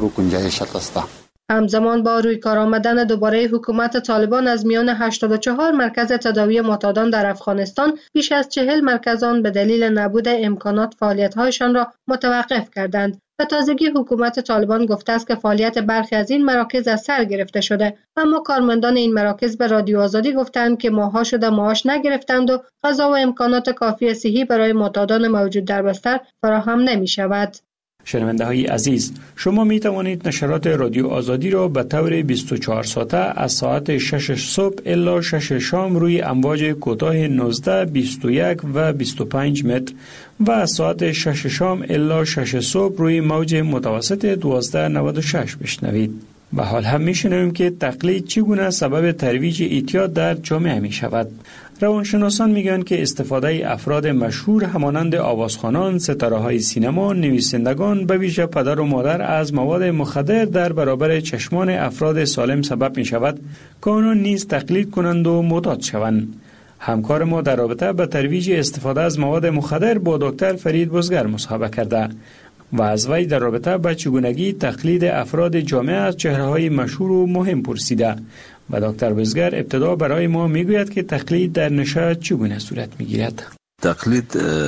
همزمان با روی کار آمدن دوباره حکومت طالبان از میان هشتاد و چهار مرکز تداوی معتادان در افغانستان بیش از چهل مرکز آن به دلیل نبود امکانات فعالیت‌هایشان را متوقف کردند. به تازگی حکومت طالبان گفته است که فعالیت برخی از این مراکز از سر گرفته شده، اما کارمندان این مراکز به رادیو آزادی گفتند که ماه‌ها شده معاش نگرفتند و غذا و امکانات کافی صحی برای معتادان موجود در بستر فراهم نمی‌شود. شنونده های عزیز، شما می توانید نشرات رادیو آزادی را به طور بیست و چهار ساعته از ساعت شش صبح الی شش شام روی امواج کوتاه نوزده، بیست و یک و بیست و پنج متر و از ساعت شش شام الی شش صبح روی موج متوسط دوازده نود و شش بشنوید. به حال هم می شنویم که تقلید چگونه سبب ترویج اعتیاد در جامعه می شود. روانشناسان میگن که استفاده افراد مشهور همانند آوازخوانان، ستاره‌های سینما، نویسندگان به ویژه پدر و مادر از مواد مخدر در برابر چشمان افراد سالم سبب می شود که آنان نیز تقلید کنند و معتاد شوند. همکار ما در رابطه با ترویج استفاده از مواد مخدر با دکتر فرید بزگر مصاحبه کرده و از وی در رابطه با چگونگی تقلید افراد جامعه از چهره‌های مشهور و مهم پرسیده و دکتر بزگر ابتدا برای ما میگوید که تقلید در نشه چگونه صورت میگیرد. تقلید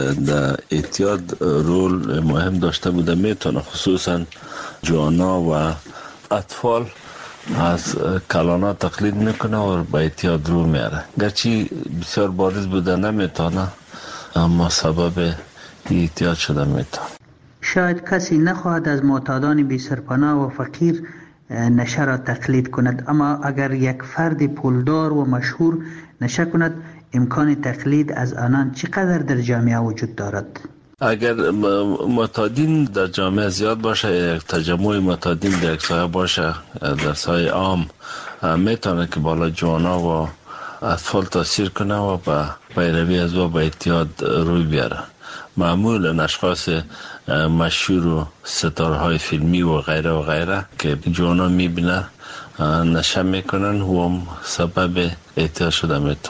در اعتیاد رول مهم داشته بوده، میتونه خصوصا جوانا و اطفال از کلانا تقلید میکنه و به اعتیاد رو میاره. گرچه بسیار بارز بوده نمیتونه، اما سبب اعتیاد شده میتونه. شاید کسی نخواهد از معتادان بی سرپناه و فقیر نشه را تقلید کند، اما اگر یک فرد پولدار و مشهور نشه کند امکان تقلید از آنان چقدر در جامعه وجود دارد؟ اگر معتادین در جامعه زیاد باشه، یک تجمع معتادین در یک سایه باشه، در سایه عام میتونه که بالا جوانا و اطفال تاثیر کنه و به پیروی از و به اعتیاد روی بیاره. معمولا اشخاص مشهور و ستارهای فیلمی و غیره و غیره که جوانا میبینه نشه میکنن و هم سبب اعتیاد شده میتون.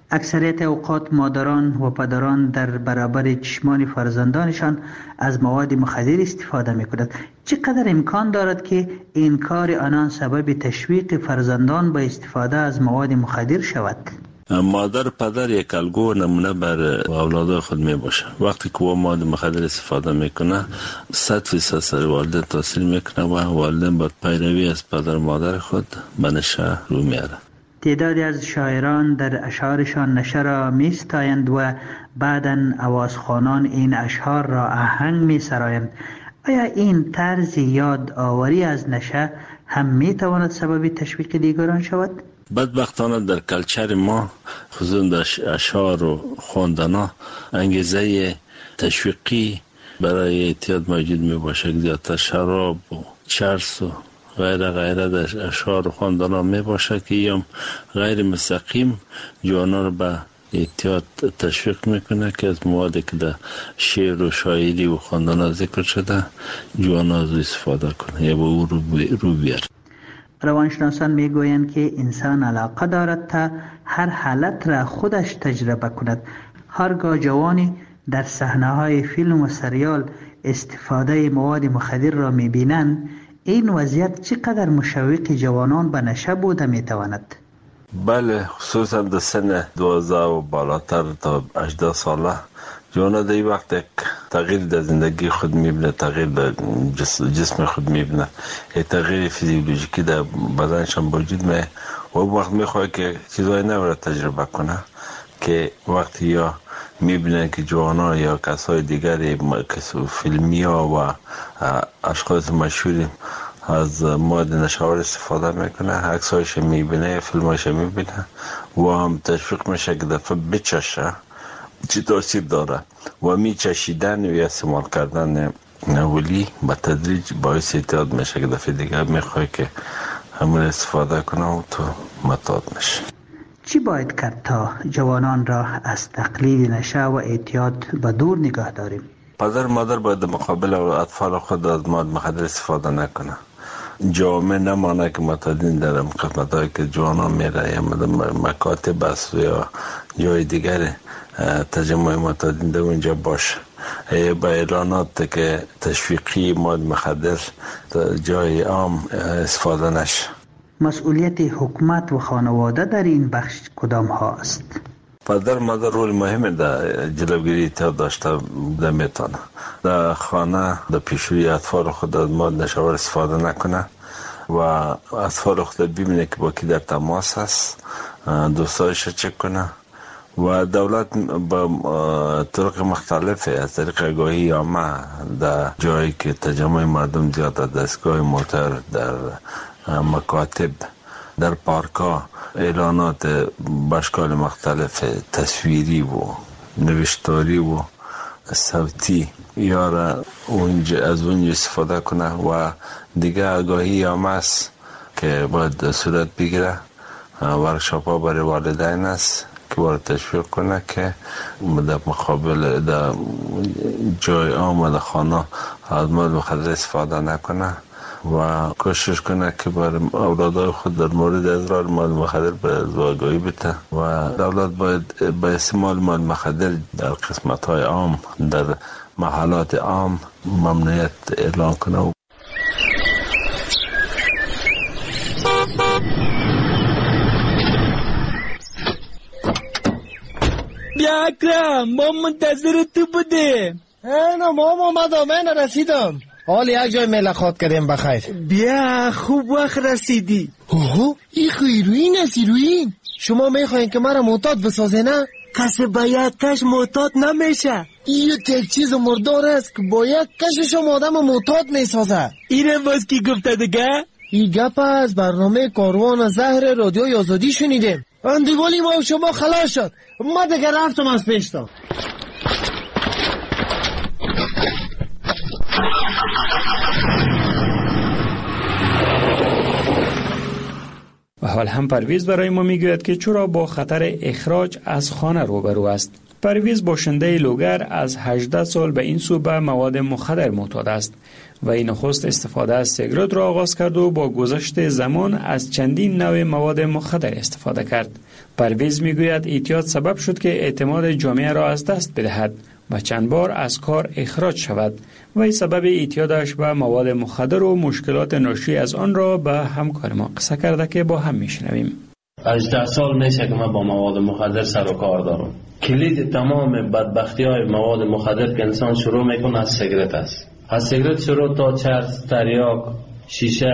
اکثریت اوقات مادران و پدران در برابر چشمان فرزندانشان از مواد مخدر استفاده می کند. چقدر امکان دارد که این کار آنان سبب تشویق فرزندان به استفاده از مواد مخدر شود؟ مادر پدر یک الگو نمونه بر اولاد خود می باشه. وقتی که او مواد مخدر استفاده میکنه صد فیصد سر والدین تاثیر میکنه و والدین با پیروی از پدر و مادر خود به نشه رو میاره. تعدادی از شاعران در اشعارشان نشه را می ستایند و بعداً آوازخوانان این اشعار را آهنگ می سرایند. آیا این طرز یاد آوری از نشه هم می تواند سبب تشویق دیگران شود؟ بدبختانه در کلچر ما خصوصا در اشعار و خواندنا انگیزه تشویقی برای اعتیاد موجود می باشه. زیادتر شراب و چرس و غیره غیره در اشعار و خواندنا می باشه که یا غیر مستقیم جوانا رو به اعتیاد تشویق میکنه که از موادی که در شعر و شاعری و خواندنا ذکر شده جوانا از استفاده کنه یا به او رو بیار. روانشناسان میگویند که انسان علاقه دارد تا هر حالت را خودش تجربه کند. هرگاه جوانی در صحنه‌های فیلم و سریال استفاده مواد مخدر را میبینند، این وضعیت چقدر مشوق جوانان به نشه بوده میتواند؟ بله، خصوصا در سن دوازده و بالاتر تا هجده ساله جوانا در این وقت یک تغییر در زندگی خود میبینه، تغییر در جسم خود میبینه، یک تغییر فیزیولوژیکی در بدنشان وجود می و وقت میخواه که چیزهای نو را تجربه کنه که وقتی یا میبینه که جوانا یا کسای دیگری فیلمی ها و اشخاص مشهوری از مواد نشاور استفاده میکنه، عکسایش میبینه، فیلمایش میبینه و هم تشویق میشه که دفعه بچشه چی تاثیر داره و می چشیدن و استعمال کردن اولی با تدریج باعث اعتیاد میشه که دفعه دیگه میخواه که همون استفاده کنه و تو معتاد میشه. چی باید کرد تا جوانان را از تقلید نشه و اعتیاد به دور نگاه داریم؟ پدر مادر باید مقابل اطفال خود از مواد مخدر استفاده نکنه. جامعه نمانه که معتادین در قسمت هایی که جوانان میره یا مکاتب است یا جای دیگر تجمع معتادین در اونجا باشه. با اعلانات که تشویقی مواد مخدر جای عام استفاده نشه. مسئولیت حکومت و خانواده در این بخش کدام ها است؟ پدر مادر رول مهم در جلوگیری اعتیاد داشته بوده میتونه. در خانه در پیشروی اطفال خود از مواد نشاور استفاده نکنه و اطفال خود ببینه که با کی در تماس است، دوستایش چک کنه و دولت با طرق مختلف از طریق آگاهی عامه در جایی که تجمع مردم زیاد، دستگاه موتر، در مکاتب، در پارکا اعلانات باشکال مختلف تصویری و نوشتاری و صوتی یا اونجا از اونجا استفاده کنه و دیگه آگاهی عامه است که باید صورت بگیره. ورکشاپ ها برای والدین است که باید تشویق کنه که در مقابل در جای عام و در خانه از مواد مخدر استفاده نکنه و کوشش کنه که بر اولادای خود در مورد اضرار مواد مخدر به آگاهی بده و دولت باید به استعمال مواد مخدر در قسمت های عام، در محلات عام ممنوعیت اعلان کنه. بیا اکرم، ما منتظر تو بودیم. اینا ما اومدم، من رسیدم. حال یک جای ملاقات کردیم بخیر. بیا خوب وقت رسیدی. اوه این خیروین است. ایروین شما میخواین که مرا معتاد بسازه نه؟ کسی با یک کش معتاد نمیشه. این یک چیز مردار است که با یک کش شما آدم معتاد میسازه. اینه باز کی گفته دیگه؟ این گپ از برنامه کاروان زهر رادیوی آزادی شنیدیم. اندیوالی ما شما خلاص شد. ما دیگه رفتم از پیشتا. و حال هم پرویز برای ما میگوید که چرا با خطر اخراج از خانه روبرو است. پرویز باشنده لوگر از هجده سال به این سو به مواد مخدر معتاد است و این نخست استفاده از سیگارت را آغاز کرد و با گذشت زمان از چندین نوع مواد مخدر استفاده کرد. پرویز میگوید اعتیاد سبب شد که اعتماد جامعه را از دست بدهد و چند بار از کار اخراج شود و این سبب اعتیادش به مواد مخدر و مشکلات ناشی از آن را به همکار ما قصه کرده که با هم میشنویم. هجده سال میشه که من با مواد مخدر سر و کار دارم. کلید تمام بدبختی های مواد مخدر که انسان شروع میکنه از سیگارت است. از سیگارت شروع تا چرس، تریاک، شیشه،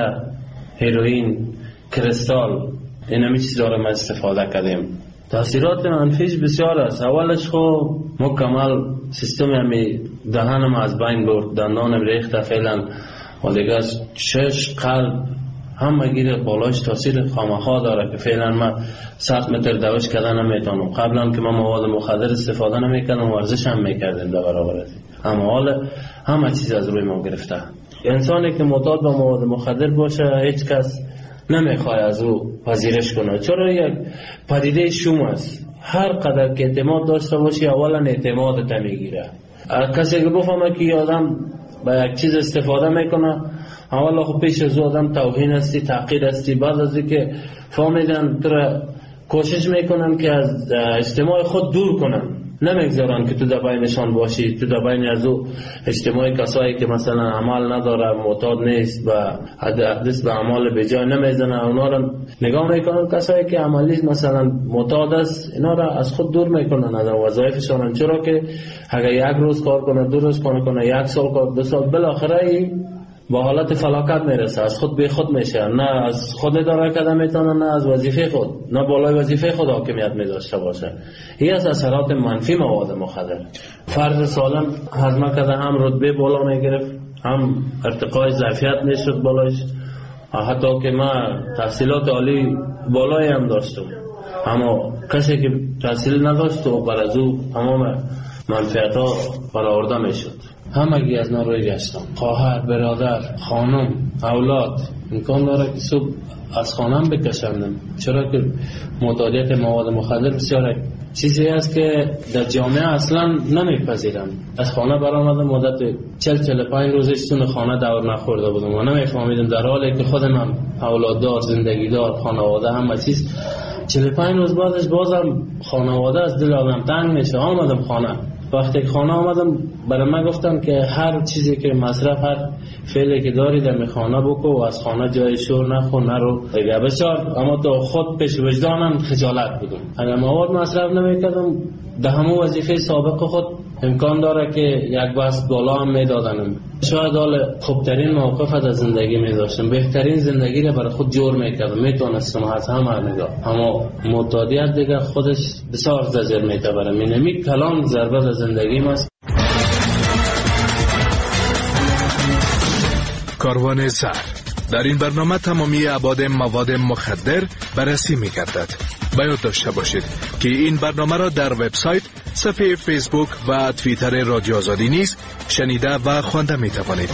هیروئین، کریستال، این همی چیزا را ما استفاده کردیم. تاثیرات منفیش بسیار است. اولش خب مکمل سیستم همی دهنم از بین برد، دندانم ریخته فعلا و دیگه چشم، قلب همه گیر بالاش تاثیر خامخا داره که فعلا ما صد متر دوش کردن نمیتونم. قبلا که ما مواد مخدر استفاده نمیکردم ورزش هم میکردیم در برابر از اما حال همه چیز از روی ما گرفته. انسانی که معتاد به مواد مخدر باشه هیچ کس نمیخواد از او پذیرش کنه، چرا یک پدیده شوم است. هر قدر که اعتماد داشته باشی اولا اعتمادت میگیره. کسی که بفهمه که یه آدم با یک چیز استفاده میکنه اولا خب پیش از آدم توهین هستی، تحقیر هستی، بعد از اینکه فهمیدن تو کوشش میکنن که از اجتماع خود دور کنن، نمیگذارن که تو در بینشان باشی، تو در بین از او اجتماع کسایی که مثلا عمل نداره، معتاد نیست و حدیث به عمل به جای نمیزنن، اونا رو نگاه میکنن کسایی که عملی مثلا معتاد است اینا رو از خود دور میکنن از وظایفشان. چرا که اگر یک روز کار کنه، دو روز کار کنه، یک سال کار، دو سال، بالاخره با حالت فلاکت میرسه، از خود به خود میشه، نه از خود اداره کرده میتونه، نه از وظیفه خود، نه بالای وظیفه خود حاکمیت میداشته باشه. این از اثرات منفی مواد مخدر. فرد سالم هضم کرده هم رتبه بالا میگرفت، هم ارتقای ظرفیت میشد بالایش، حتی که من تحصیلات عالی بالایی هم داشتم، اما کسی که تحصیل نداشت و بر از او تمام منفعت ها برآورده میشد. همگی از نروی گشتم، خواهر، برادر، خانم، اولاد امکان داره که صبح از خانم بکشندم، چرا که معتادیت مواد مخدر بسیار چیزی است که در جامعه اصلا نمیپذیرم. از خانه برآمدم مدت چهل چهل و پنج روز سون خانه دور نخورده بودم و نمیفهمیدم، در حالی که خودم هم اولاددار، زندگیدار، خانواده همه چیز. چهل و پنج روز بعدش بازم خانواده از دل آدم تنگ میشه. آمدم خانه، وقتی که خانه آمدم برای من گفتم که هر چیزی که مصرف، هر فعلی که داری در خانه بکو و از خانه جای شور نخور، نرو دیگه بسیار. اما تو خود پیش وجدانم خجالت بودم. اگر مواد مصرف نمیکردم در همون وظیفه سابق خود امکان داره که یک بست بالا هم میدادنم، شاید حال خوبترین موقف از زندگی میداشتم، بهترین زندگی را برای خود جور میکردم، میتونستم از همه نگاه. اما معتادیت دیگه خودش بسیار زجر میتبره، مینمی کلان ضربه در زندگیم است. کاروان زهر. در این برنامه تمامی ابعاد مواد مخدر بررسی می‌گردد. باید داشته باشید که این برنامه را در وبسایت، صفحه فیسبوک و توییتر رادیو آزادی نیز شنیده و خوانده می‌توانید.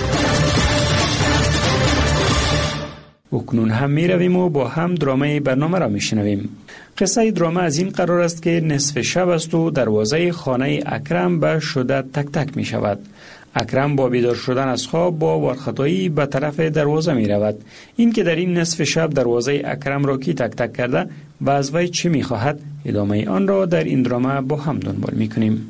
اکنون هم می رویم و با هم درامه برنامه را می شنویم. قصه درامه از این قرار است که نصف شب است و دروازه خانه اکرم به شدت تک تک می شود. اکرم با بیدار شدن از خواب با ورختایی به طرف دروازه می رود. این که در این نصف شب دروازه اکرم را کی تک تک کرده و از وی چی می خواهد، ادامه آن را در این درامه با هم دنبال می کنیم.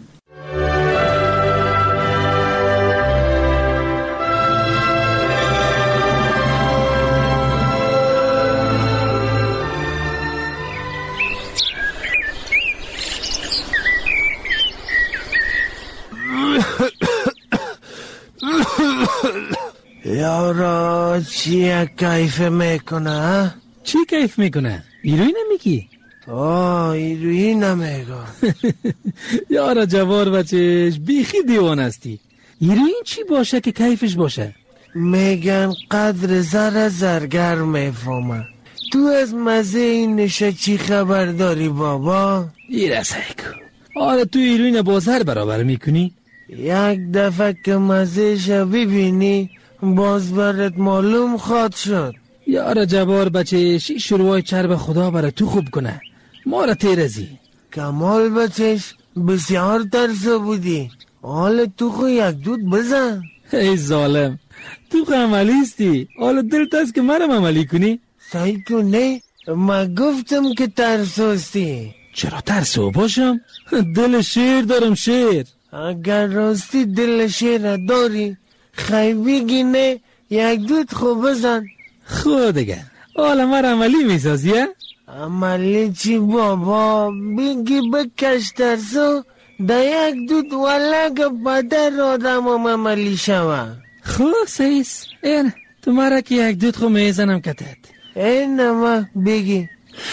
یارا چیه کیف میکنه؟ چی کیف میکنه؟ ایروی نمیگی؟ آه ایروی نمیگم. یارا جوار بچش بیخی دیوان هستی. ایروی چی باشه که کیفش باشه؟ میگن قدر زر زرگر میفهمه. تو از مزه این نشه چی خبر داری بابا؟ ایره سیکو. آره تو ایروی با زر برابر میکنی؟ یک دفعه که مزهش ببینی باز برات معلوم خواد شد. یارا جوار بچه شی شروع چرب خدا برای تو خوب کنه، ما را تیرزی. کمال بچش بسیار ترسو بودی. حالا تو خو یک دود بزن. ای ظالم، تو خو عملیستی، حالا دلت است که مرم عملی کنی؟ سایکو نه، ما گفتم که ترسوستی. چرا ترسو باشم؟ دل شیر دارم شیر. اگر راستی دل شیر داری خیلی بگی نه یک دود خوب بزن. خود دیگه حالا مر عملی میسازیه؟ عملی چی بابا، بگی بکش ترسو در یک دود ولگ بدر آدم هم عملی شوه. خوب سیس این تو مرا که یک دود خوب میزنم کتت. این نما بگی.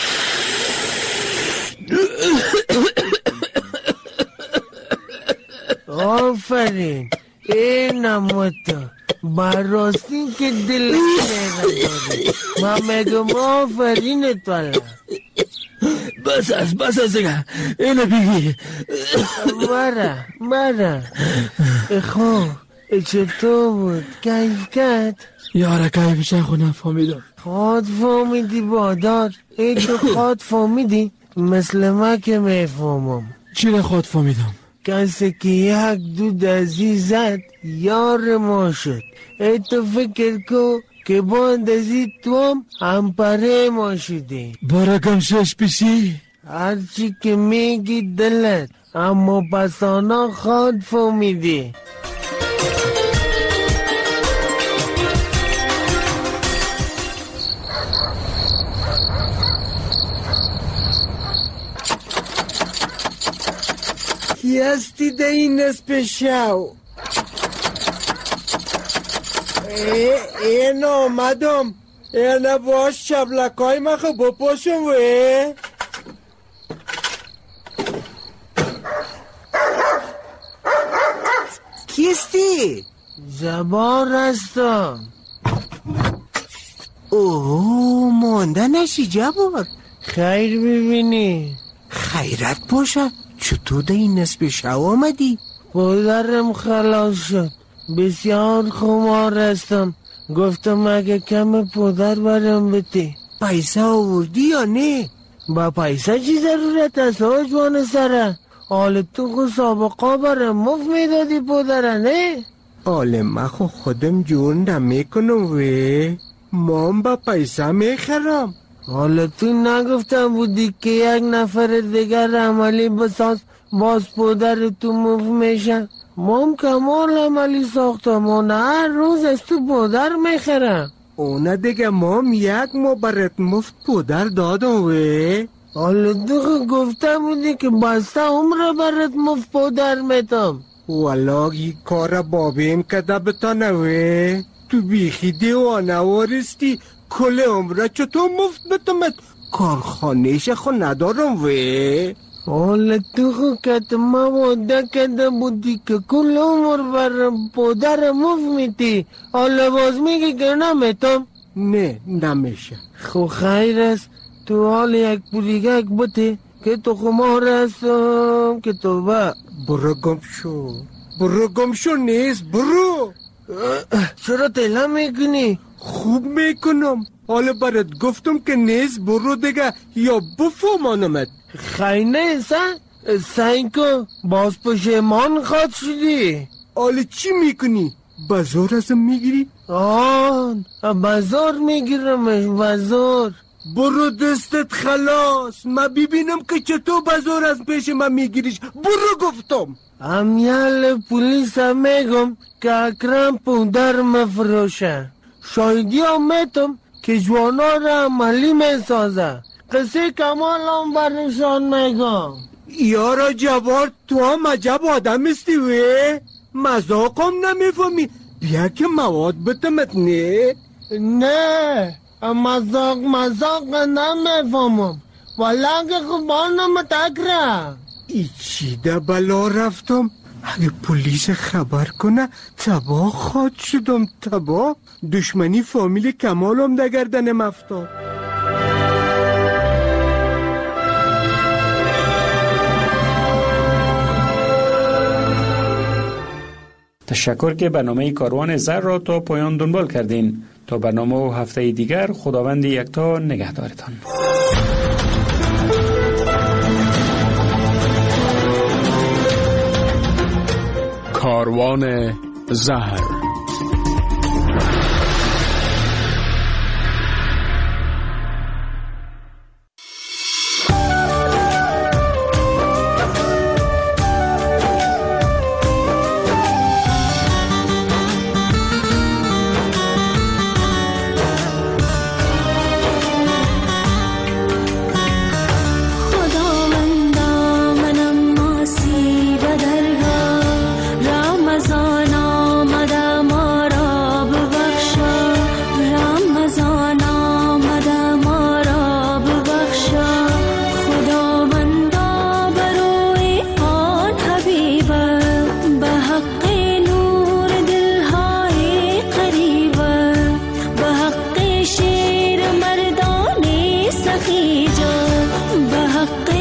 آفرین، این نما تو براستی که دل شیره داری. ما میگم آفرین تو الله. بس از بس از دیگه اینو بگی. مرا مرا خوب چطور بود؟ کیف کرد؟ یاره کیفش خود نفهمیدم. خود فهمیدی بادار؟ ای تو خود فهمیدی؟ مثل ما که میفهمم. چی را خود فهمیدم؟ کسی که یک دود عزیزت یار ما شد. ای تو فکر کو که با اندازی تو هم همپره ما شدی. برکم شش پیشی هرچی که میگی دلت، اما پسانا خود فهمیدی. کی هستی ده این نصف شو؟ این آمدم. این باش شبلکای مخو بپاشم وی. کیستی؟ جبار هستم. اوه مانده نشی جبار. خیر ببینی. خیرت باشه. چطور ده این نصف شو آمدی؟ پدرم خلاص شد. بسیار خمار هستم. گفتم اگه کم پدر برم بتی. پیسه آوردی یا نه؟ با پیسه چی ضرورت است ها جوان سره؟ حال تو خود سابقا برم مفت میدادی پدره نه؟ حال ما خود خودم جور نمیکنم وی. مام با پیسه میخرم. حالا تو نگفتم بودی که یک نفر دیگر عملی بساز باز پدر تو مفت میشه؟ مام کمال عملی ساختم و هر روز از تو پدر میخرم. اونه دیگه مام یک ما برات مفت پدر دادم وی. حالا تو خود گفته بودی که بسته عمر برات مفت پدر میتم. والا این کار بابیم کده بتانه وی. تو بیخی دیوانه وارستی. کل عمره چطور مفت بتمت؟ کارخانهش خو ندارم وی. حالا تو خو کت ما وعده کده بودی که کل عمر بر پدر مفت میتی. حالا باز میگی که نمیتم. نه نمیشه. خو خیر است تو حال یک پولیگک بتی که تو خمار هستم که تو با. برو گم شو. برو گم شو نیست برو. چرا تله میکنی؟ خوب میکنم. حالا برات گفتم که نیست برو دیگه یا بفهمانمت. خیلی نیست سینکو باز پشیمان خواد شدی. حالا چی میکنی؟ بازار ازم میگیری؟ آن بازار میگیرمش بازار. برو دستت خلاص. ما ببینم که چطور بازار از پیش ما میگیریش. برو گفتم. امیال پولیس هم میگم که اکرم پودر مفروشه. شایدی هم میتم که جوانا را عملی میسازه. قصه کمال هم برشان میگم. یارا جوار تو هم عجب آدم استی وی. مذاق هم نمیفهمی. بیا که مواد بتمت نه. نه مذاق مذاق نمیفهمم. والا که خوبانم تکره. ای چی ده بلا رفتم. اگه پلیس خبر کنه تباه خواد شدم. تباه دشمنی فامیل کمالم ده گردنم افتاد. تشکر که برنامه کاروان زر را تا پایان دنبال کردین. تا برنامه و هفته دیگر خداوند یکتا نگهدارتان. کاروان زهر. بحق